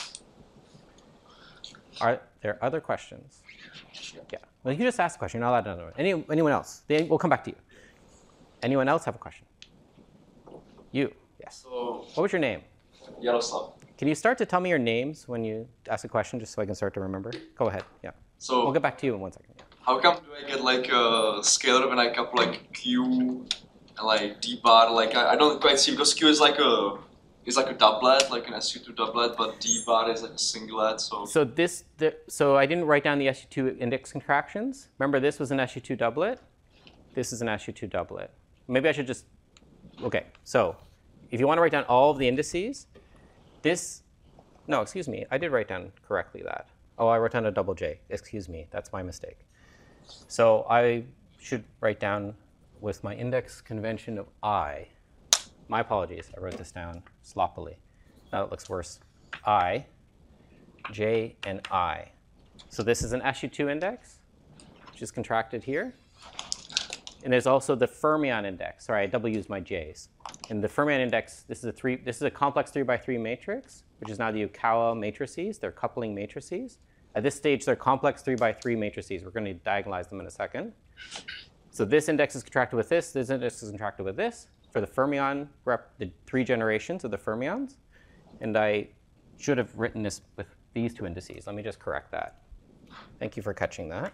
S1: Are there other questions? Yeah. Well, you just ask a question. You're not allowed to know. Anyone else? We'll come back to you. Anyone else have a question? You. Yes.
S2: So,
S1: What was your name?
S2: Yaroslav.
S1: Can you start to tell me your names when you ask a question, just so I can start to remember? Go ahead. Yeah.
S2: So,
S1: We'll get back to you in 1 second. Yeah.
S2: how come do I get like a scalar when I couple like Q and like D bar? Like I don't quite see, because Q is like a doublet, like an SU2 doublet, but D bar is like a singlet. So
S1: So I didn't write down the SU2 index contractions. Remember, this was an SU2 doublet. This is an SU2 doublet. Maybe I should just, okay. So if you want to write down all of the indices, no, excuse me. I did write down correctly that. Oh, I wrote down a double J. Excuse me. That's my mistake. So I should write down with my index convention of I. My apologies. I wrote this down sloppily. Now it looks worse. I, J, and I. So this is an SU2 index, which is contracted here. And there's also the fermion index. Sorry, I double used my J's. And the fermion index, this is a complex 3 by 3 matrix, which is now the Yukawa matrices. They're coupling matrices. At this stage, they're complex 3 by 3 matrices. We're going to diagonalize them in a second. So this index is contracted with this index is contracted with this for the fermion, the 3 generations of the fermions. And I should have written this with these 2 indices. Let me just correct that. Thank you for catching that.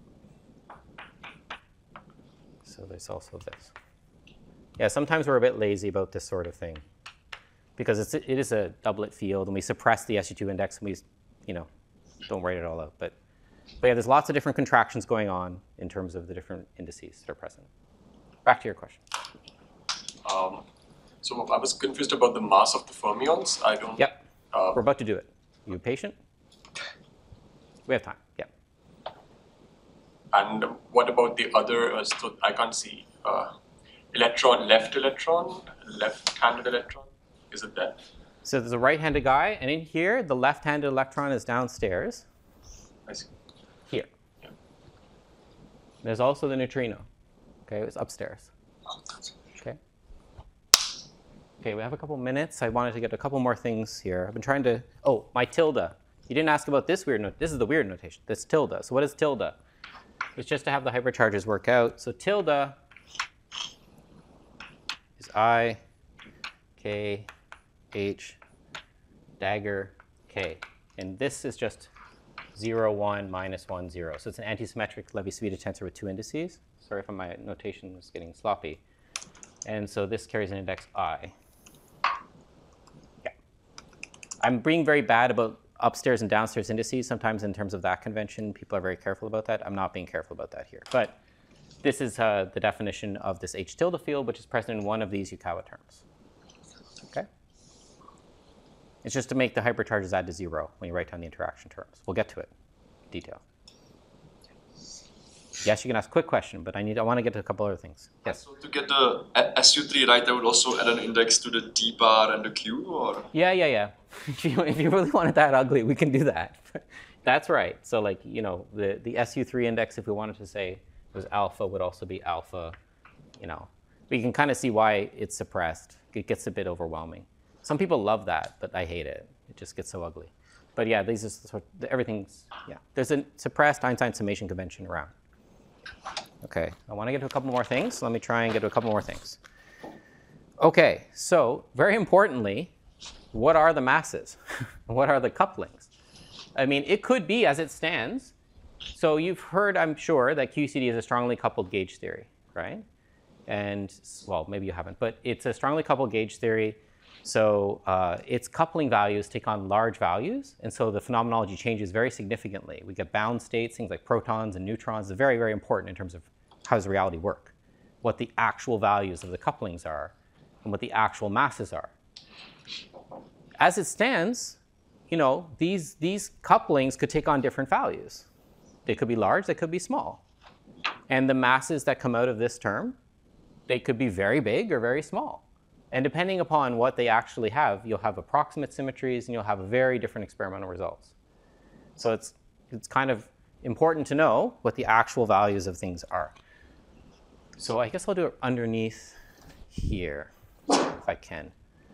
S1: So there's also this. Yeah, sometimes we're a bit lazy about this sort of thing because it is a doublet field, and we suppress the SU2 index, and we, don't write it all out. But yeah, there's lots of different contractions going on in terms of the different indices that are present. Back to your question.
S7: So I was confused about the mass of the fermions. I don't.
S1: Yep. We're about to do it. You patient? We have time. Yep.
S7: And what about the other? So I can't see. Left-handed electron. Is it that?
S1: So there's a right-handed guy, and in here, the left-handed electron is downstairs.
S7: I see.
S1: Here. There's also the neutrino. Okay, it's upstairs. Okay. Okay, we have a couple minutes. I wanted to get a couple more things here. I've been trying to, oh, my tilde. You didn't ask about this weird note. This is the weird notation. This tilde. So what is tilde? It's just to have the hypercharges work out. So tilde is I, K, H, dagger, K. And this is just 0, 1, minus 1, 0. So it's an antisymmetric Levi-Civita tensor with two indices. Sorry if my notation was getting sloppy. And so this carries an index I. Yeah. I'm being very bad about upstairs and downstairs indices. Sometimes in terms of that convention, people are very careful about that. I'm not being careful about that here. But this is the definition of this H tilde field, which is present in one of these Yukawa terms. Okay? It's just to make the hypercharges add to 0 when you write down the interaction terms. We'll get to it in detail. Yes, you can ask a quick question, but I want to get to a couple other things. Yes?
S2: So to get the SU3 right, I would also add an index to the D bar and the Q, or?
S1: Yeah. If you really want it that ugly, we can do that. That's right. So like, you know, the SU3 index, if we wanted to say it was alpha, would also be alpha, you know. But you can kind of see why it's suppressed. It gets a bit overwhelming. Some people love that, but I hate it. It just gets so ugly. But yeah, these are sort of, everything's, yeah. There's a suppressed Einstein summation convention around. Okay, I want to get to a couple more things. Let me try and get to a couple more things. Okay, so very importantly, what are the masses? What are the couplings? I mean, it could be as it stands. So you've heard, I'm sure, that QCD is a strongly coupled gauge theory, right? And, well, maybe you haven't, but it's a strongly coupled gauge theory. So its coupling values take on large values, and so the phenomenology changes very significantly. We get bound states, things like protons and neutrons. It's very, very important in terms of how does reality work, what the actual values of the couplings are, and what the actual masses are. As it stands, you know, these couplings could take on different values. They could be large, they could be small. And the masses that come out of this term, they could be very big or very small. And depending upon what they actually have, you'll have approximate symmetries and you'll have very different experimental results. So it's kind of important to know what the actual values of things are. So I guess I'll do it underneath here, if I can.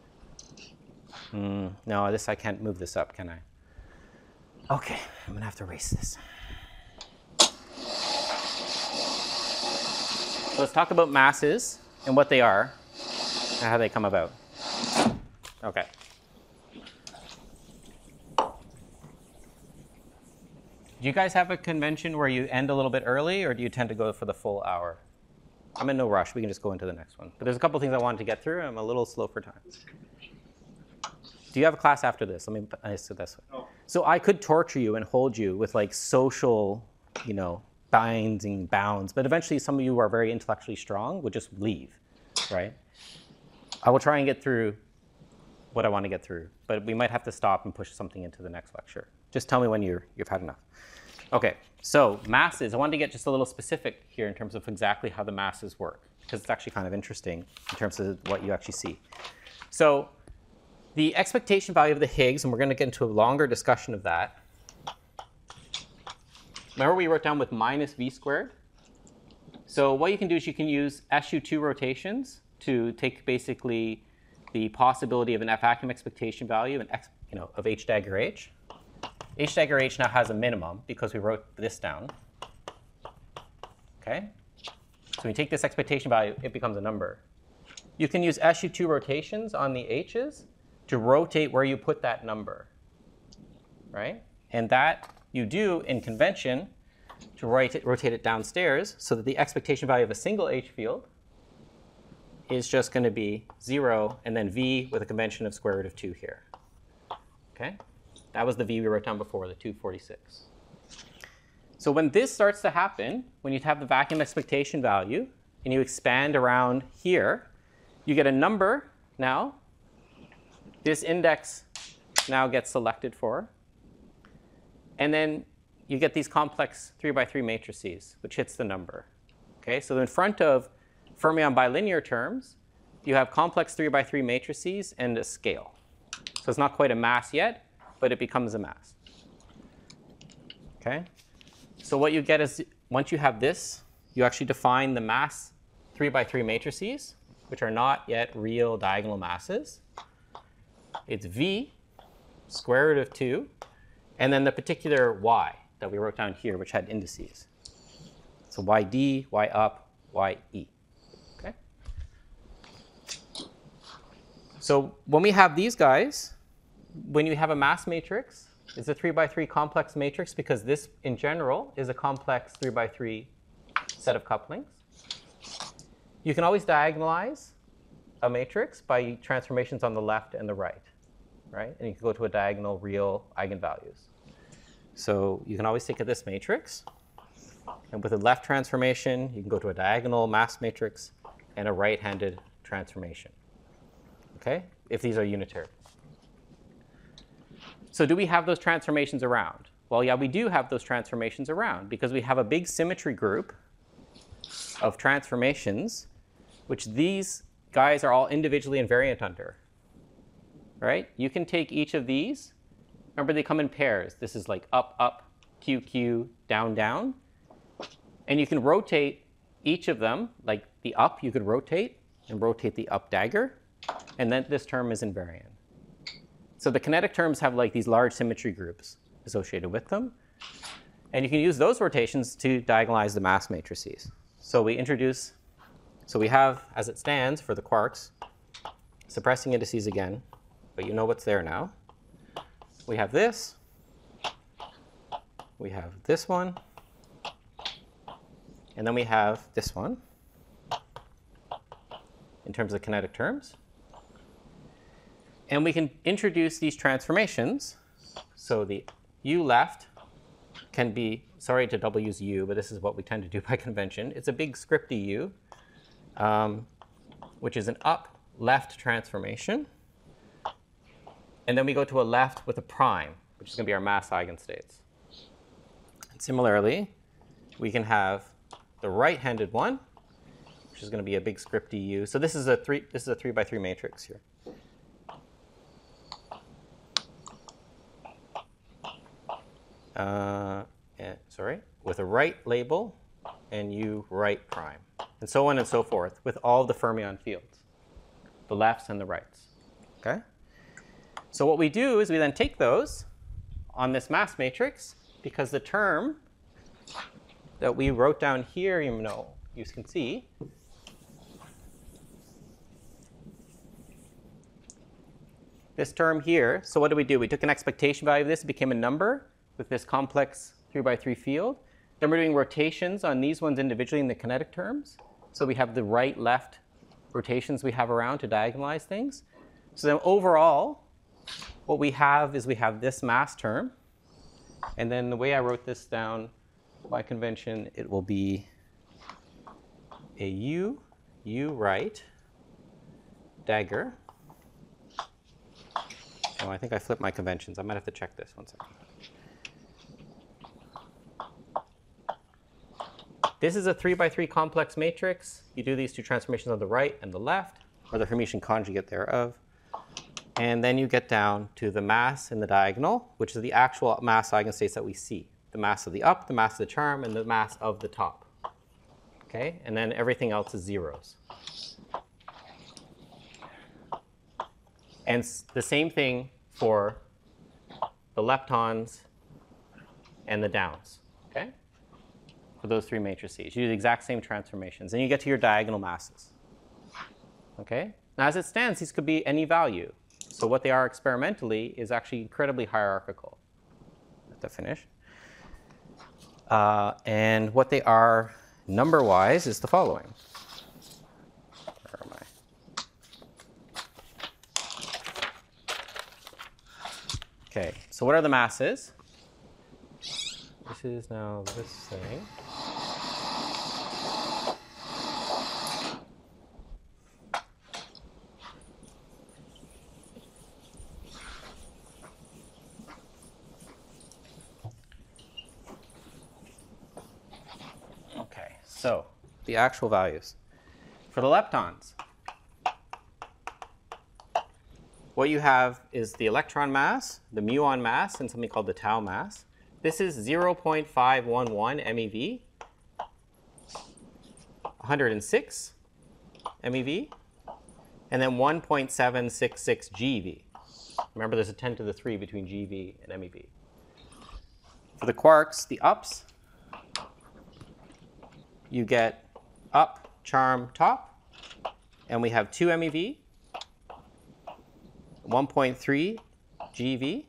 S1: No, I can't move this up, can I? Okay, I'm gonna have to erase this. So let's talk about masses and what they are. And how they come about. Okay. Do you guys have a convention where you end a little bit early, or do you tend to go for the full hour? I'm in no rush. We can just go into the next one. But there's a couple things I wanted to get through. I'm a little slow for time. Do you have a class after this? Let me answer this way.
S4: No.
S1: So I could torture you and hold you with like social, you know, binding bounds, but eventually some of you who are very intellectually strong would just leave, right? I will try and get through what I want to get through, but we might have to stop and push something into the next lecture. Just tell me when you've had enough. Okay, so masses. I wanted to get just a little specific here in terms of exactly how the masses work, because it's actually kind of interesting in terms of what you actually see. So the expectation value of the Higgs, and we're going to get into a longer discussion of that. Remember we wrote down with minus v squared? So what you can do is you can use SU2 rotations to take basically the possibility of an F vacuum expectation value of H dagger H. H dagger H now has a minimum because we wrote this down. Okay? So when you take this expectation value, it becomes a number. You can use SU2 rotations on the H's to rotate where you put that number, right? And that you do in convention to rotate it downstairs so that the expectation value of a single H field is just going to be 0 and then v with a convention of square root of 2 here. Okay? That was the v we wrote down before, the 246. So when this starts to happen, when you have the vacuum expectation value and you expand around here, you get a number now. This index now gets selected for. And then you get these complex 3x3 matrices, which hits the number. Okay? So in front of fermion bilinear terms, you have complex 3x3 matrices and a scale. So it's not quite a mass yet, but it becomes a mass. Okay? So what you get is, once you have this, you actually define the mass 3x3 matrices, which are not yet real diagonal masses. It's v square root of 2, and then the particular y that we wrote down here, which had indices. So yd, y up, ye. Okay? So when we have these guys, when you have a mass matrix, it's a 3 by 3 complex matrix because this, in general, is a complex 3 by 3 set of couplings. You can always diagonalize a matrix by transformations on the left and the right? And you can go to a diagonal real eigenvalues. So you can always take this matrix, and with a left transformation, you can go to a diagonal mass matrix and a right-handed transformation, okay, if these are unitary. So do we have those transformations around? Well, yeah, we do have those transformations around because we have a big symmetry group of transformations, which these guys are all individually invariant under. Right? You can take each of these. Remember, they come in pairs. This is like up, up, q, q, down, down. And you can rotate each of them, like the up, you could rotate and rotate the up dagger. And then this term is invariant. So the kinetic terms have like these large symmetry groups associated with them. And you can use those rotations to diagonalize the mass matrices. So we have, as it stands for the quarks, suppressing indices again. But you know what's there now. We have this. We have this one. And then we have this one in terms of kinetic terms. And we can introduce these transformations. So the u left can be, sorry to double use u, but this is what we tend to do by convention. It's a big scripty u, which is an up left transformation. And then we go to a left with a prime, which is going to be our mass eigenstates. And similarly, we can have the right-handed one, which is going to be a big scripty u. So this is a 3 by 3 matrix here. With a right label and u right prime, and so on and so forth, with all the fermion fields, the lefts and the rights. Okay. So what we do is we then take those on this mass matrix, because the term that we wrote down here, you know, you can see, this term here. So what did we do? We took an expectation value of this, it became a number with this complex 3 by 3 field. Then we're doing rotations on these ones individually in the kinetic terms. So we have the right, left rotations we have around to diagonalize things. So then overall, what we have is we have this mass term. And then the way I wrote this down by convention, it will be a u right dagger. Oh, I think I flipped my conventions. I might have to check this. One second. This is a 3 by 3 complex matrix. You do these two transformations on the right and the left, or the Hermitian conjugate thereof. And then you get down to the mass in the diagonal, which is the actual mass eigenstates that we see. The mass of the up, the mass of the charm, and the mass of the top. Okay? And then everything else is zeros. And the same thing for the leptons and the downs. Okay? For those three matrices. You do the exact same transformations. And you get to your diagonal masses. Okay? Now, as it stands, these could be any value. So what they are experimentally is actually incredibly hierarchical. To finish. And what they are number-wise is the following. Where am I? Okay, so what are the masses? This is now this thing. Okay, so the actual values. For the leptons, what you have is the electron mass, the muon mass, and something called the tau mass. This is 0.511 MeV, 106 MeV, and then 1.766 GeV. Remember, there's a 10 to the 3 between GeV and MeV. For the quarks, the ups, you get up, charm, top, and we have 2 MeV, 1.3 GeV,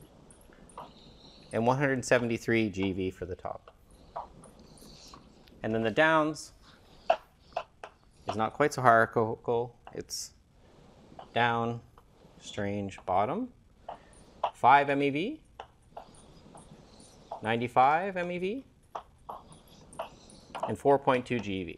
S1: and 173 GeV for the top. And then the downs is not quite so hierarchical. It's down, strange, bottom, 5 MeV, 95 MeV, and 4.2 GeV.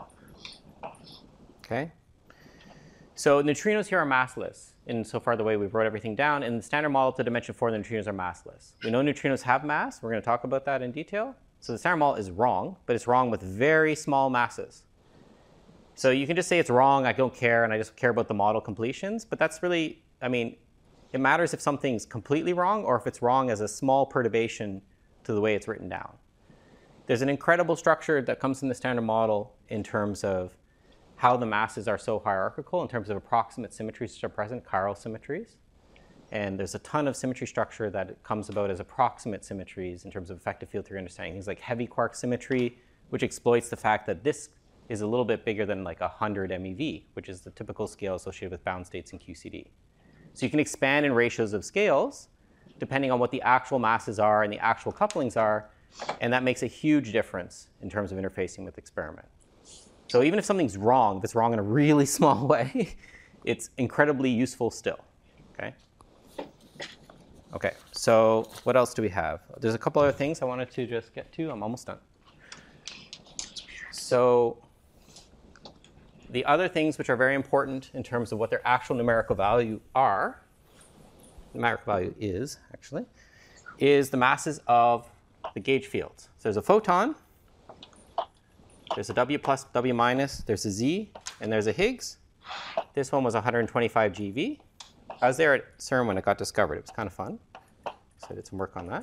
S1: Okay? So neutrinos here are massless insofar the way we wrote everything down. In the standard model to dimension 4, the neutrinos are massless. We know neutrinos have mass. We're going to talk about that in detail. So the standard model is wrong, but it's wrong with very small masses. So you can just say it's wrong, I don't care, and I just care about the model completions. But that's really, I mean, it matters if something's completely wrong or if it's wrong as a small perturbation to the way it's written down. There's an incredible structure that comes in the standard model in terms of how the masses are so hierarchical in terms of approximate symmetries which are present, chiral symmetries. And there's a ton of symmetry structure that comes about as approximate symmetries in terms of effective field theory understanding. Things like heavy quark symmetry, which exploits the fact that this is a little bit bigger than like 100 MeV, which is the typical scale associated with bound states in QCD. So you can expand in ratios of scales depending on what the actual masses are and the actual couplings are, and that makes a huge difference in terms of interfacing with experiment. So even if something's wrong, if it's wrong in a really small way, it's incredibly useful still. Okay? Okay, so what else do we have? There's a couple other things I wanted to just get to. I'm almost done. So the other things which are very important in terms of what their actual numerical value are, numerical value is, actually, is the masses of the gauge fields. So there's a photon, there's a W plus, W minus, there's a Z, and there's a Higgs. This one was 125 GeV. I was there at CERN when it got discovered. It was kind of fun. So I did some work on that.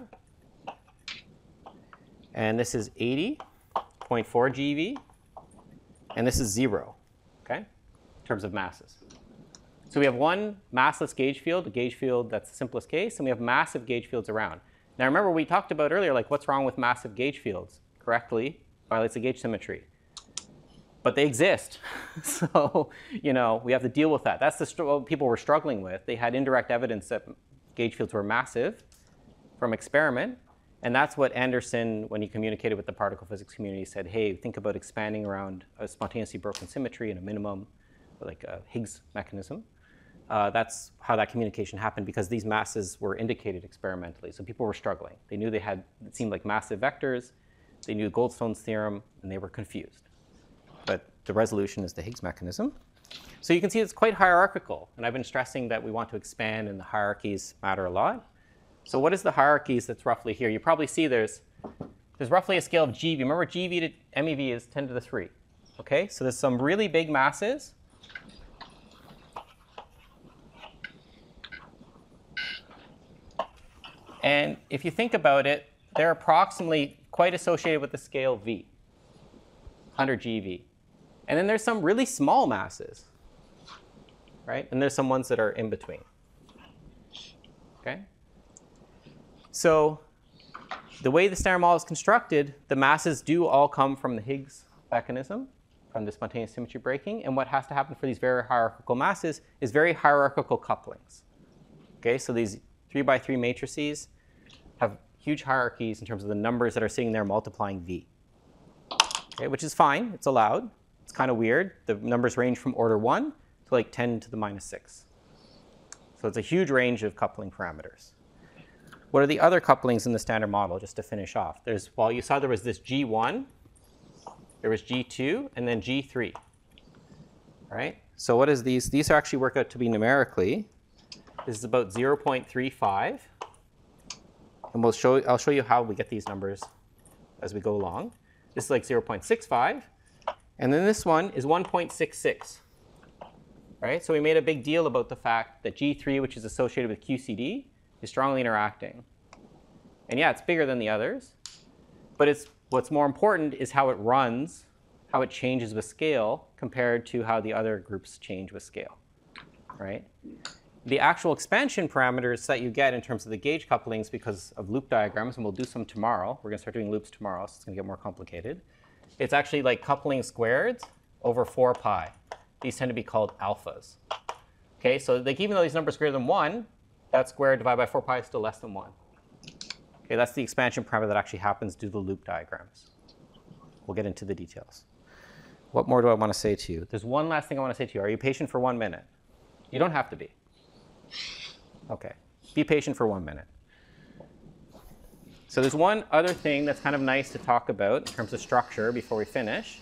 S1: And this is 80.4 GeV. And this is 0, okay, in terms of masses. So we have one massless gauge field, a gauge field that's the simplest case, and we have massive gauge fields around. Now remember, we talked about earlier, like what's wrong with massive gauge fields? Correctly violates the gauge symmetry. But they exist. So, you know, we have to deal with that. That's what people were struggling with. They had indirect evidence that gauge fields were massive from experiment. And that's what Anderson, when he communicated with the particle physics community, said, hey, think about expanding around a spontaneously broken symmetry and a minimum, like a Higgs mechanism. That's how that communication happened, because these masses were indicated experimentally. So people were struggling. They knew they had, it seemed like massive vectors. They knew Goldstone's theorem, and they were confused. But the resolution is the Higgs mechanism. So you can see it's quite hierarchical. And I've been stressing that we want to expand, and the hierarchies matter a lot. So what is the hierarchies that's roughly here? You probably see there's roughly a scale of GeV. Remember, GeV to MeV is 10 to the 3. Okay, so there's some really big masses. And if you think about it, they're approximately quite associated with the scale V, 100 GeV. And then there's some really small masses, right? And there's some ones that are in between. Okay? So the way the standard model is constructed, the masses do all come from the Higgs mechanism, from the spontaneous symmetry breaking. And what has to happen for these very hierarchical masses is very hierarchical couplings. Okay, so these 3x3 matrices have huge hierarchies in terms of the numbers that are sitting there multiplying V. Okay, which is fine. It's allowed. It's kind of weird. The numbers range from order 1 to like 10 to the minus 6. So it's a huge range of coupling parameters. What are the other couplings in the standard model, just to finish off? Well, you saw there was this G1, there was G2, and then G3. All right? So what is these? These actually work out to be numerically. This is about 0.35. And I'll show you how we get these numbers as we go along. This is like 0.65. And then this one is 1.66. Right? So we made a big deal about the fact that G3, which is associated with QCD, is strongly interacting. And yeah, it's bigger than the others. But what's more important is how it runs, how it changes with scale compared to how the other groups change with scale. right? The actual expansion parameters that you get in terms of the gauge couplings because of loop diagrams, and we'll do some tomorrow. We're going to start doing loops tomorrow, so it's going to get more complicated. It's actually like coupling squareds over 4 pi. These tend to be called alphas. Okay, so like even though these numbers are greater than 1, that squared divided by 4 pi is still less than 1. Okay, that's the expansion parameter that actually happens due to the loop diagrams. We'll get into the details. What more do I want to say to you? There's one last thing I want to say to you. Are you patient for 1 minute? You don't have to be. Okay, be patient for 1 minute. So there's one other thing that's kind of nice to talk about in terms of structure before we finish,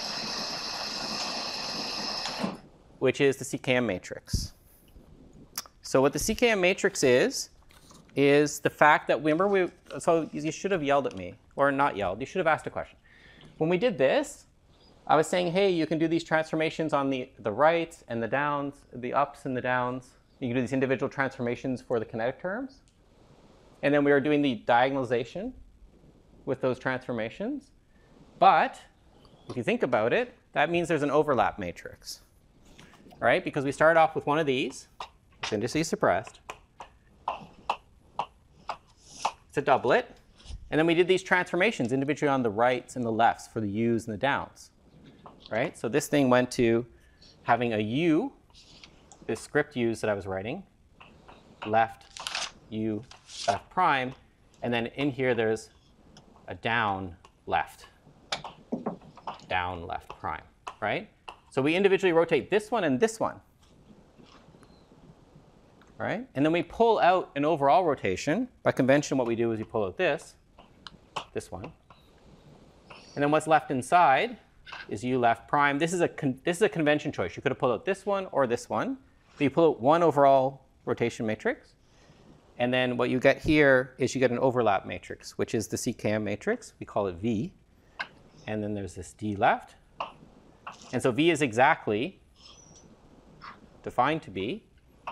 S1: which is the CKM matrix. So what the CKM matrix is the fact that, remember, so you should have yelled at me, or not yelled, you should have asked a question. When we did this, I was saying, hey, you can do these transformations on the rights and the downs, the ups and the downs. You can do these individual transformations for the kinetic terms. And then we were doing the diagonalization with those transformations. But if you think about it, that means there's an overlap matrix, right? Because we started off with one of these, it's indices suppressed. It's a doublet. And then we did these transformations individually on the rights and the lefts for the u's and the downs, right? So this thing went to having a u, this script u's that I was writing, left u, left prime, and then in here there's a down left prime, right? So we individually rotate this one and this one, right? And then we pull out an overall rotation. By convention, what we do is we pull out this one, and then what's left inside is u left prime. This is a convention choice. You could have pulled out this one or this one. So you pull out one overall rotation matrix, and then what you get here is you get an overlap matrix, which is the CKM matrix. We call it V. And then there's this D left. And so V is exactly defined to be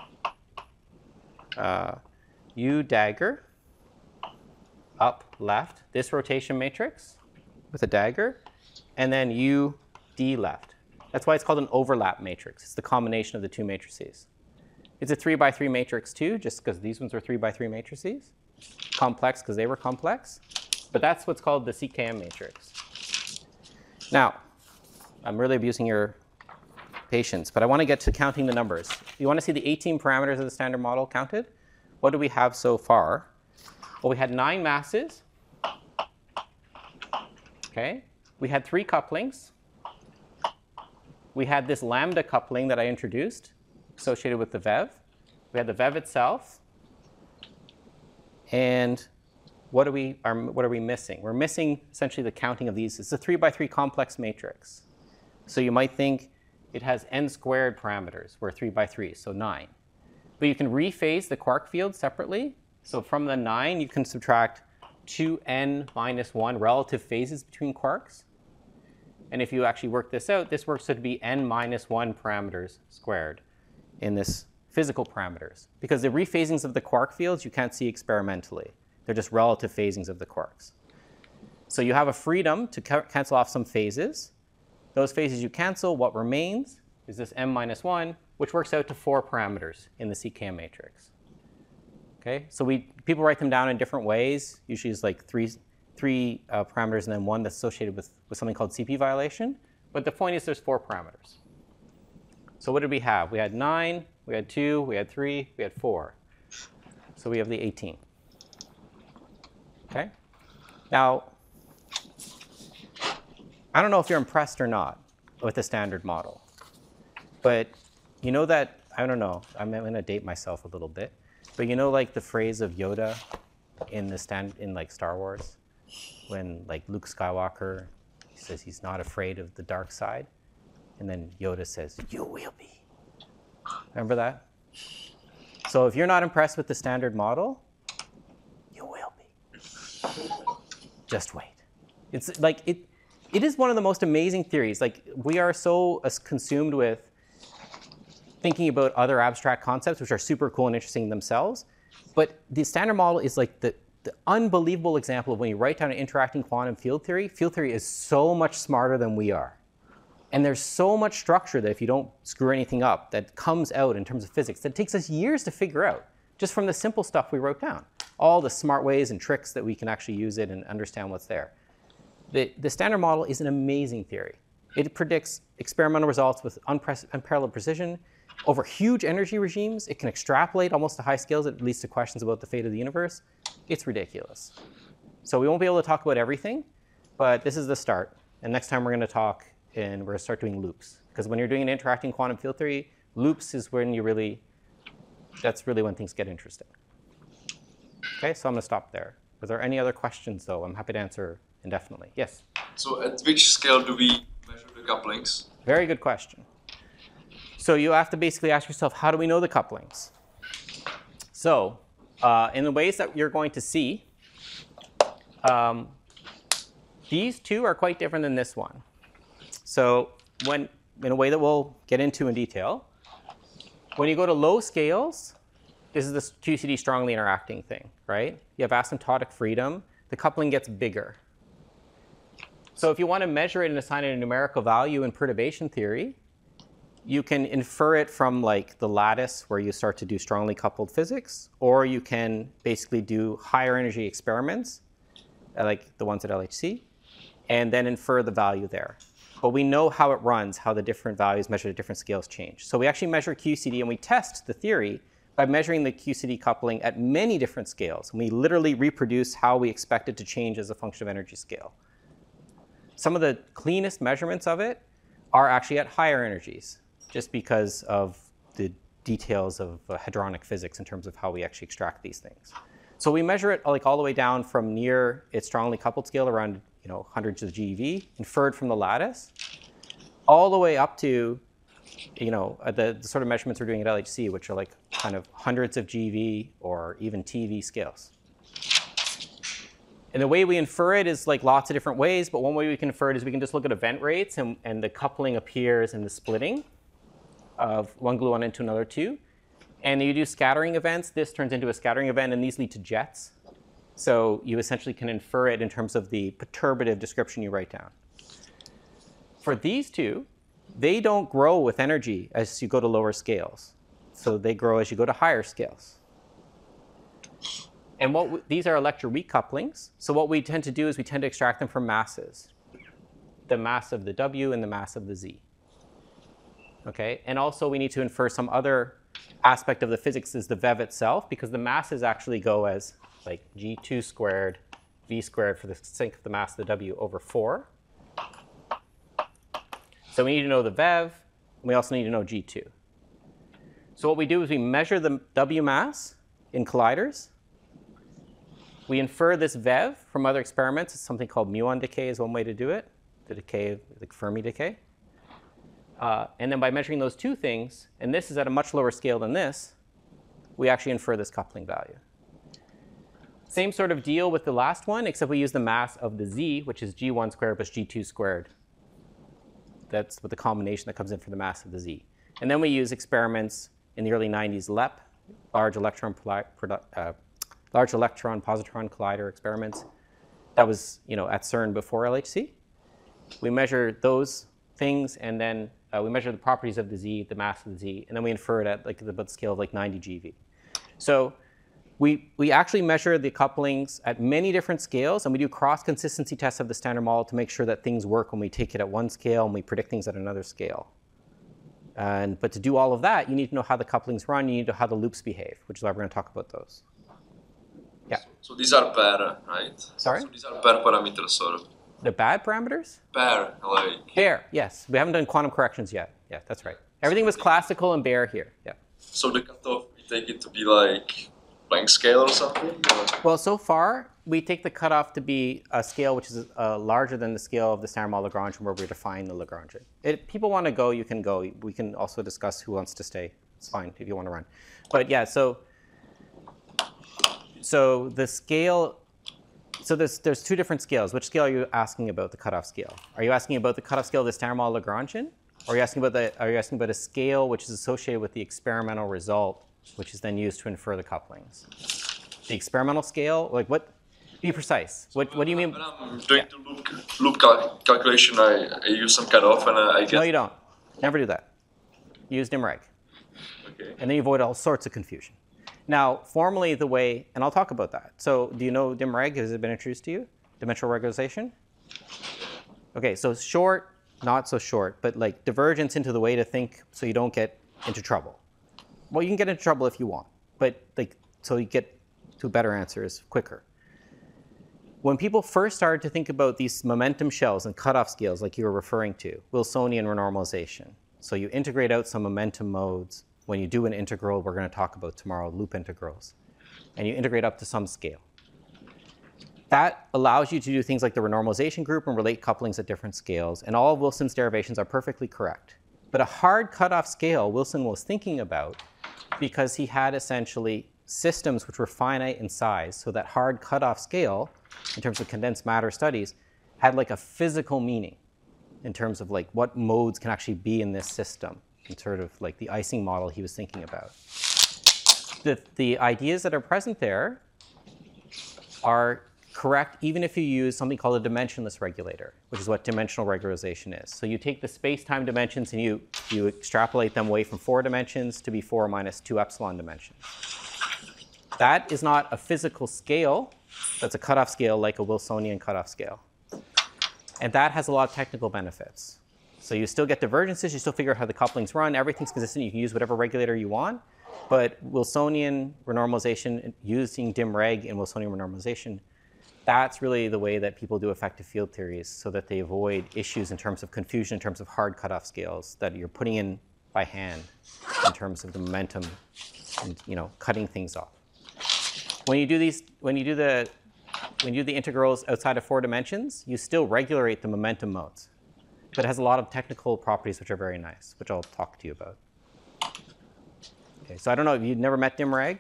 S1: U dagger up left, this rotation matrix with a dagger, and then U D left. That's why it's called an overlap matrix. It's the combination of the two matrices. It's a 3 by 3 matrix too, just because these ones were 3 by 3 matrices. Complex because they were complex. But that's what's called the CKM matrix. Now, I'm really abusing your patience, but I want to get to counting the numbers. You want to see the 18 parameters of the standard model counted? What do we have so far? Well, we had 9 masses. Okay. We had 3 couplings. We had this lambda coupling that I introduced associated with the VEV. We had the VEV itself. And what are we missing? We're missing essentially the counting of these. It's a 3 by 3 complex matrix. So you might think it has n squared parameters. We're 3 by 3, so 9. But you can rephase the quark field separately. So from the 9, you can subtract 2n minus 1 relative phases between quarks. And if you actually work this out, this works out to be n minus 1 parameters squared in this physical parameters. Because the rephasings of the quark fields you can't see experimentally. They're just relative phasings of the quarks. So you have a freedom to cancel off some phases. Those phases you cancel, what remains is this m minus 1, which works out to 4 parameters in the CKM matrix. Okay, so people write them down in different ways. Usually it's like three parameters and then one that's associated with something called CP violation. But the point is there's 4 parameters. So what did we have? We had 9, we had 2, we had 3, we had 4. So we have the 18. Okay? Now, I don't know if you're impressed or not with the standard model. But you know that, I don't know, I'm going to date myself a little bit. But you know like the phrase of Yoda in like Star Wars? When like Luke Skywalker says he's not afraid of the dark side. And then Yoda says, you will be. Remember that? So if you're not impressed with the standard model, you will be. Just wait. It's like, it is one of the most amazing theories. Like we are so consumed with thinking about other abstract concepts, which are super cool and interesting themselves. But the standard model is like the unbelievable example of when you write down an interacting quantum field theory is so much smarter than we are. And there's so much structure that if you don't screw anything up, that comes out in terms of physics that it takes us years to figure out, just from the simple stuff we wrote down. All the smart ways and tricks that we can actually use it and understand what's there. The Standard Model is an amazing theory. It predicts experimental results with unparalleled precision over huge energy regimes. It can extrapolate almost to high scales. It leads to questions about the fate of the universe. It's ridiculous. So we won't be able to talk about everything, but this is the start. And next time we're going to talk, and we're going to start doing loops. Because when you're doing an interacting quantum field theory, loops is when that's really when things get interesting. Okay, so I'm going to stop there. Are there any other questions, though? I'm happy to answer indefinitely. Yes?
S2: So at which scale do we measure the couplings?
S1: Very good question. So you have to basically ask yourself, how do we know the couplings? So in the ways that you're going to see, these two are quite different than this one. So in a way that we'll get into in detail, when you go to low scales, this is this QCD strongly interacting thing, right? You have asymptotic freedom. The coupling gets bigger. So if you want to measure it and assign it a numerical value in perturbation theory, you can infer it from like the lattice where you start to do strongly coupled physics, or you can basically do higher energy experiments, like the ones at LHC, and then infer the value there. But we know how it runs, how the different values measured at different scales change. So we actually measure QCD and we test the theory by measuring the QCD coupling at many different scales. And we literally reproduce how we expect it to change as a function of energy scale. Some of the cleanest measurements of it are actually at higher energies, just because of the details of hadronic physics in terms of how we actually extract these things. So we measure it like all the way down from near its strongly coupled scale around hundreds of GeV, inferred from the lattice, all the way up to the sort of measurements we're doing at LHC, which are like kind of hundreds of GeV or even TeV scales. And the way we infer it is like lots of different ways, but one way we can infer it is we can just look at event rates, and the coupling appears in the splitting of one gluon into another two. And you do scattering events. This turns into a scattering event, and these lead to jets. So you essentially can infer it in terms of the perturbative description you write down. For these two, they don't grow with energy as you go to lower scales. So they grow as you go to higher scales. And these are electroweak couplings. So what we tend to do is we tend to extract them from masses, the mass of the W and the mass of the Z. Okay? And also we need to infer some other aspect of the physics is the VEV itself, because the masses actually go as like G2 squared, V squared for the sake of the mass of the W over 4. So we need to know the VEV, and we also need to know G2. So what we do is we measure the W mass in colliders. We infer this VEV from other experiments. It's something called muon decay is one way to do it, the decay, like Fermi decay. And then by measuring those two things, and this is at a much lower scale than this, we actually infer this coupling value. Same sort of deal with the last one, except we use the mass of the Z, which is G1 squared plus G2 squared. That's what the combination that comes in for the mass of the Z. And then we use experiments in the early 90s, LEP, large electron positron collider experiments. That was at CERN before LHC. We measure those things, and then we measure the properties of the Z, the mass of the Z, and then we infer it at like the scale of like 90 GeV. So we actually measure the couplings at many different scales, and we do cross-consistency tests of the Standard Model to make sure that things work when we take it at one scale and we predict things at another scale. But to do all of that, you need to know how the couplings run. You need to know how the loops behave, which is why we're going to talk about those. Yeah.
S2: So these are pair, right?
S1: Sorry?
S2: So these are pair parameters, sort of.
S1: The bad parameters?
S2: Pair, like.
S1: Bare, yes. We haven't done quantum corrections yet. Yeah, that's right. Everything was classical and bare here. Yeah.
S2: So the cutoff, we take it to be like Planck scale or something? Or?
S1: Well, so far, we take the cutoff to be a scale which is larger than the scale of the Standard Model Lagrangian, where we define the Lagrangian. If people want to go, you can go. We can also discuss who wants to stay. It's fine if you want to run. But yeah, so the scale, so there's two different scales. Which scale are you asking about, the cutoff scale? Are you asking about the cutoff scale of the Standard Model Lagrangian? Or are you asking about a scale which is associated with the experimental result, which is then used to infer the couplings? The experimental scale, like what? Be precise. What do you mean?
S2: When I'm doing the loop calculation, I use some cutoff and I get.
S1: No, you don't. Never do that. Use dimreg.
S2: Okay.
S1: And then you avoid all sorts of confusion. Now, formally the way, and I'll talk about that. So do you know dimreg? Has it been introduced to you? Dimensional regularization? Okay, so short, not so short, but like divergence into the way to think so you don't get into trouble. Well, you can get into trouble if you want, but like so you get to better answers quicker. When people first started to think about these momentum shells and cutoff scales like you were referring to, Wilsonian renormalization. So you integrate out some momentum modes. When you do an integral, we're going to talk about tomorrow, loop integrals. And you integrate up to some scale. That allows you to do things like the renormalization group and relate couplings at different scales. And all of Wilson's derivations are perfectly correct. But a hard cutoff scale Wilson was thinking about because he had essentially systems which were finite in size. So that hard cutoff scale, in terms of condensed matter studies, had like a physical meaning in terms of like what modes can actually be in this system, and sort of like the Ising model he was thinking about. The ideas that are present there are correct even if you use something called a dimensionless regulator, which is what dimensional regularization is. So you take the space-time dimensions and you extrapolate them away from 4 dimensions to be 4 minus 2 epsilon dimensions. That is not a physical scale. That's a cutoff scale like a Wilsonian cutoff scale. And that has a lot of technical benefits. So you still get divergences, you still figure out how the couplings run, everything's consistent, you can use whatever regulator you want. But Wilsonian renormalization, using dimreg in Wilsonian renormalization, that's really the way that people do effective field theories so that they avoid issues in terms of confusion, in terms of hard cutoff scales that you're putting in by hand in terms of the momentum and cutting things off. When you do the integrals outside of 4 dimensions, you still regulate the momentum modes. But it has a lot of technical properties which are very nice, which I'll talk to you about. Okay, so I don't know, you've never met dimreg?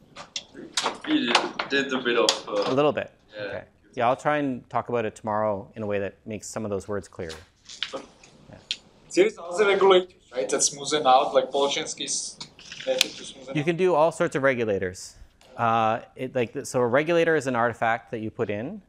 S2: We did a bit of.
S1: A little bit.
S2: Yeah.
S1: Okay. Yeah, I'll try and talk about it tomorrow in a way that makes some of those words clearer.
S8: There is other regulators, right? That smoothen out, like Polchinski's method to smoothen
S1: You
S8: out.
S1: can do all sorts of regulators. So a regulator is an artifact that you put in.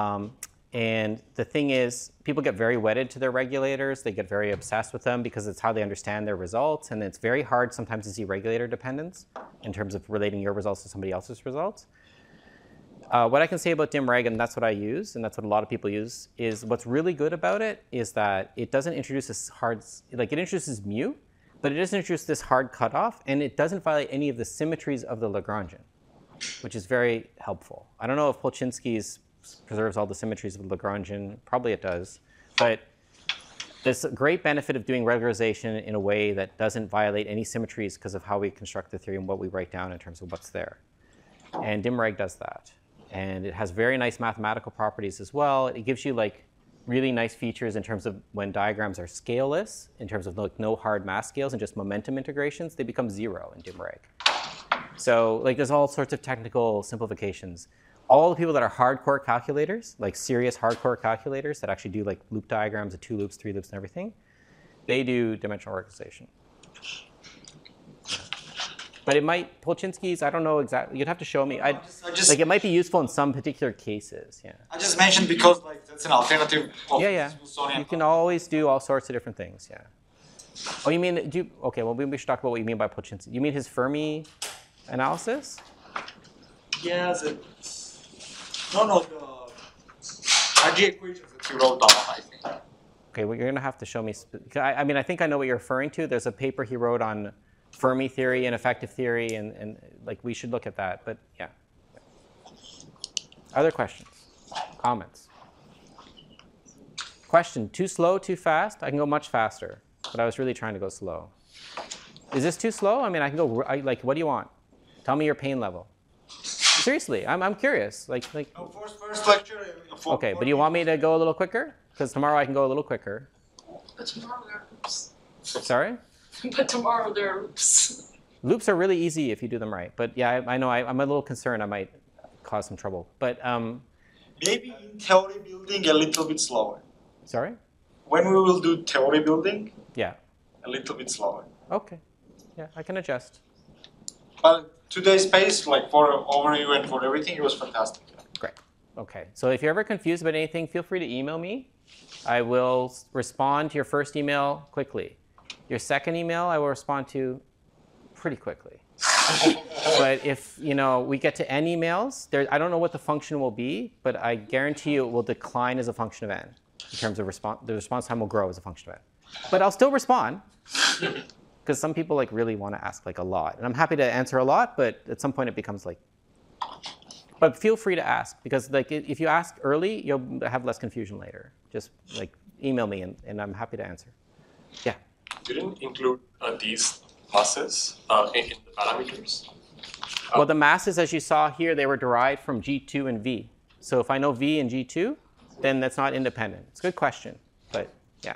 S1: And the thing is, people get very wedded to their regulators. They get very obsessed with them because it's how they understand their results. And it's very hard sometimes to see regulator dependence in terms of relating your results to somebody else's results. What I can say about dimreg, and that's what I use, and that's what a lot of people use, is what's really good about it is that it doesn't introduce this hard, like it introduces mu, but it doesn't introduce this hard cutoff, and it doesn't violate any of the symmetries of the Lagrangian, which is very helpful. I don't know if Polchinski's preserves all the symmetries of the Lagrangian. Probably it does. But there's a great benefit of doing regularization in a way that doesn't violate any symmetries because of how we construct the theory and what we write down in terms of what's there. And dimreg does that. And it has very nice mathematical properties as well. It gives you like really nice features in terms of when diagrams are scaleless, in terms of like no hard mass scales and just momentum integrations, they become 0 in dimreg. So like there's all sorts of technical simplifications. All the people that are hardcore calculators, like serious hardcore calculators that actually do like loop diagrams of 2 loops, 3 loops, and everything, they do dimensional regularization. But it might, Polchinski's, I don't know exactly, you'd have to show me. Like it might be useful in some particular cases, yeah.
S4: I just mentioned because like that's an alternative of
S1: Yeah.
S4: Smithsonian.
S1: You can always do all sorts of different things, yeah. Oh, you mean, okay, well, we should talk about what you mean by Polchinski. You mean his Fermi analysis?
S8: Yeah, the RG equations that you wrote down, I think.
S1: Okay, well, you're going to have to show me. I mean, I think I know what you're referring to. There's a paper he wrote on Fermi theory and effective theory, and like we should look at that. But yeah. Other questions? Comments? Question, too slow, too fast? I can go much faster, but I was really trying to go slow. Is this too slow? I mean, I can go, like, what do you want? Tell me your pain level. Seriously, I'm curious. Like.
S4: No, first lecture.
S1: Okay, but do you want me to go a little quicker? Because tomorrow I can go a little quicker.
S5: But tomorrow there are loops.
S1: Sorry?
S5: But tomorrow there are loops.
S1: Loops are really easy if you do them right. But yeah, I know I'm a little concerned I might cause some trouble. But
S4: maybe in theory building a little bit slower.
S1: sorry?
S4: When we will do theory building,
S1: Yeah.
S4: a little bit slower.
S1: Okay. Yeah, I can adjust.
S4: But today's pace, like for overview and for everything, it was fantastic.
S1: Great. Okay, so if you're ever confused about anything, feel free to email me. I will respond to your first email quickly. Your second email, I will respond to pretty quickly. But if we get to n emails, I don't know what the function will be, but I guarantee you it will decline as a function of n in terms of the response time will grow as a function of n. But I'll still respond because some people really want to ask a lot, and I'm happy to answer a lot, but at some point it becomes But feel free to ask because if you ask early, you'll have less confusion later. Just email me and I'm happy to answer. Yeah.
S7: You didn't include these masses in the parameters.
S1: Well, the masses, as you saw here, they were derived from G2 and V. So if I know V and G2, then that's not independent. It's a good question, but yeah.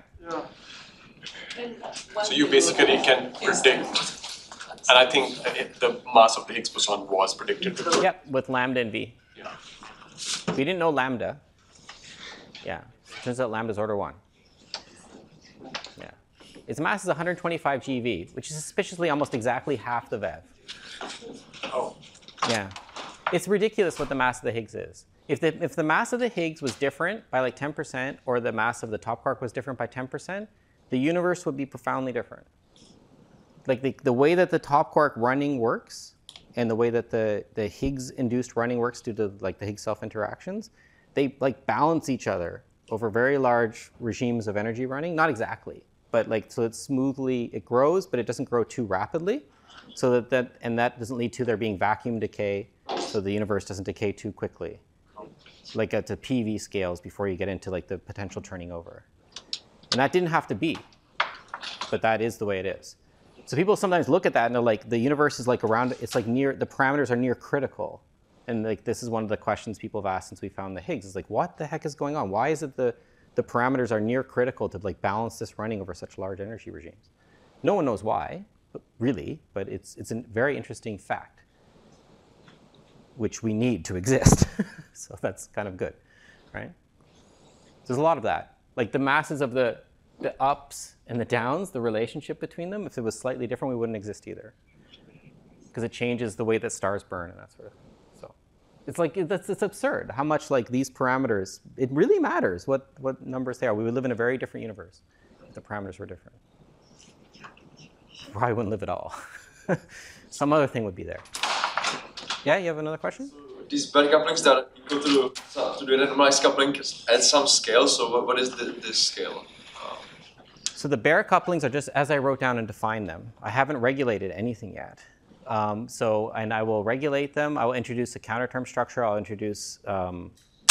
S7: So you basically can predict. And I think the mass of the Higgs boson was predicted before.
S1: Yep, with lambda and V.
S7: Yeah.
S1: We didn't know lambda. Yeah, turns out lambda's order 1. Yeah. Its mass is 125 GeV, which is suspiciously almost exactly half the VeV.
S7: Oh.
S1: Yeah. It's ridiculous what the mass of the Higgs is. If the mass of the Higgs was different by 10%, or the mass of the top quark was different by 10%, the universe would be profoundly different. The way that the top quark running works and the way that the Higgs-induced running works due to the Higgs self-interactions, they balance each other over very large regimes of energy running. Not exactly, but so it grows, but it doesn't grow too rapidly. So that doesn't lead to there being vacuum decay, so the universe doesn't decay too quickly. At the PV scales before you get into the potential turning over. And that didn't have to be, but that is the way it is. So people sometimes look at that and they're the universe is around, it's near, the parameters are near critical. And this is one of the questions people have asked since we found the Higgs. It's what the heck is going on? Why is it the parameters are near critical to balance this running over such large energy regimes? No one knows why, really, but it's a very interesting fact, which we need to exist. So that's kind of good, right? There's a lot of that. The masses of the ups and the downs, the relationship between them, if it was slightly different, we wouldn't exist either. Because it changes the way that stars burn and that sort of thing. So it's absurd how much these parameters, it really matters what numbers they are. We would live in a very different universe if the parameters were different. Probably wouldn't live at all. Some other thing would be there. Yeah, you have another question?
S2: So these Baire couplings that are equal to the normalized coupling at some scale. So what is this scale?
S1: So the Baire couplings are just as I wrote down and defined them. I haven't regulated anything yet. And I will regulate them. I will introduce a counterterm structure. I'll introduce my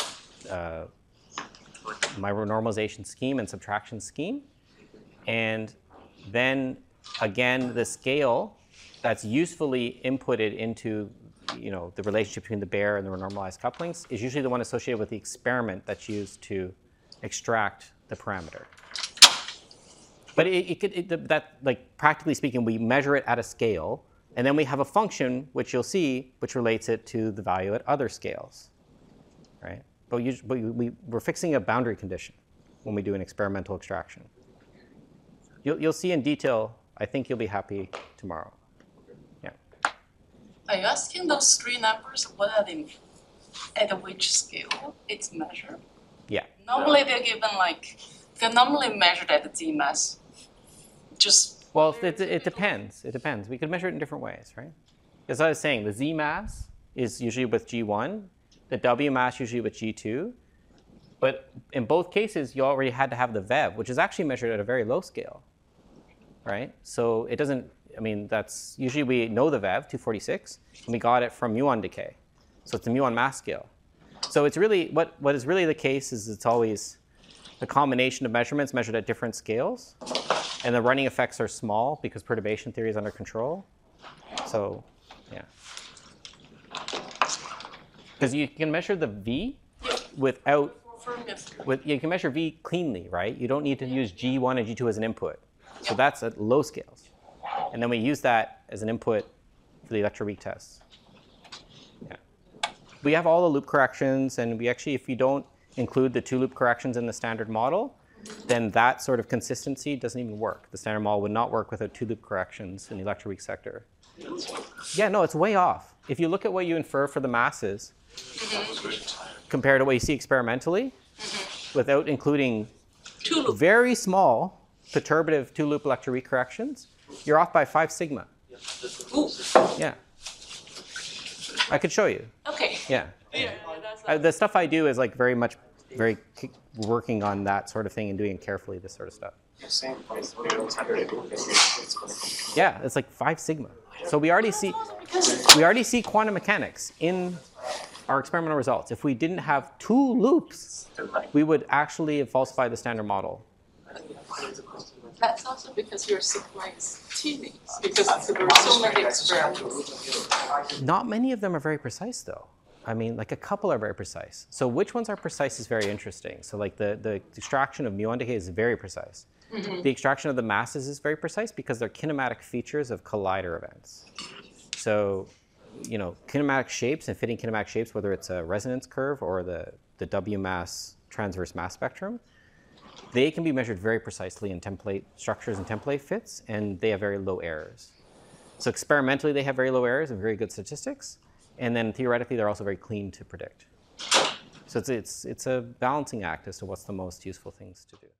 S1: normalization scheme and subtraction scheme. And then, again, the scale that's usefully inputted into the relationship between the Baire and the normalized couplings is usually the one associated with the experiment that's used to extract the parameter. But practically speaking, we measure it at a scale, and then we have a function, which you'll see, which relates it to the value at other scales, right? But we're fixing a boundary condition when we do an experimental extraction. You'll see in detail. I think you'll be happy tomorrow. Yeah.
S5: Are you asking those 3 numbers, what are they, at which scale it's measured?
S1: Yeah.
S5: Normally they're given they're normally measured at the Z mass.
S1: Well, it depends. It depends. We could measure it in different ways, right? As I was saying, the Z mass is usually with G1, the W mass usually with G2. But in both cases, you already had to have the VeV, which is actually measured at a very low scale, right? So it doesn't, that's usually we know the VeV, 246, and we got it from muon decay. So it's the muon mass scale. So it's really, what is really the case is it's always the combination of measurements measured at different scales. And the running effects are small because perturbation theory is under control. So, yeah. Because you can measure the V without, you can measure V cleanly, right? You don't need to use G1 and G2 as an input. So that's at low scales. And then we use that as an input for the electroweak tests. Yeah. We have all the loop corrections, and we actually, if you don't include the 2 loop corrections in the standard model, then that sort of consistency doesn't even work. The standard model would not work without 2 loop corrections in the electroweak sector. Yeah, no, it's way off. If you look at what you infer for the masses, compared to what you see experimentally, without including
S5: Two loop.
S1: very small perturbative two-loop electroweak corrections, you're off by 5 sigma.
S5: Ooh,
S1: Yeah. I could show you.
S5: okay.
S1: Yeah.
S5: Yeah, that's
S1: The stuff I do is like very much working on that sort of thing and doing carefully this sort of stuff. Yeah, it's like 5 sigma. So we already see quantum mechanics in our experimental results. If we didn't have 2 loops, we would actually have falsified the standard model.
S5: That's also because your sigma is teeny, because there are so many experiments.
S1: Not many of them are very precise, though. I mean, like a couple are very precise. So which ones are precise is very interesting. So like the extraction of muon decay is very precise. The extraction of the masses is very precise because they're kinematic features of collider events. So, you know, kinematic shapes and fitting kinematic shapes, whether it's a resonance curve or the W mass transverse mass spectrum, they can be measured very precisely in template structures and template fits, and they have very low errors. So experimentally, they have very low errors and very good statistics. And then theoretically, they're also very clean to predict. So it's a balancing act as to what's the most useful things to do.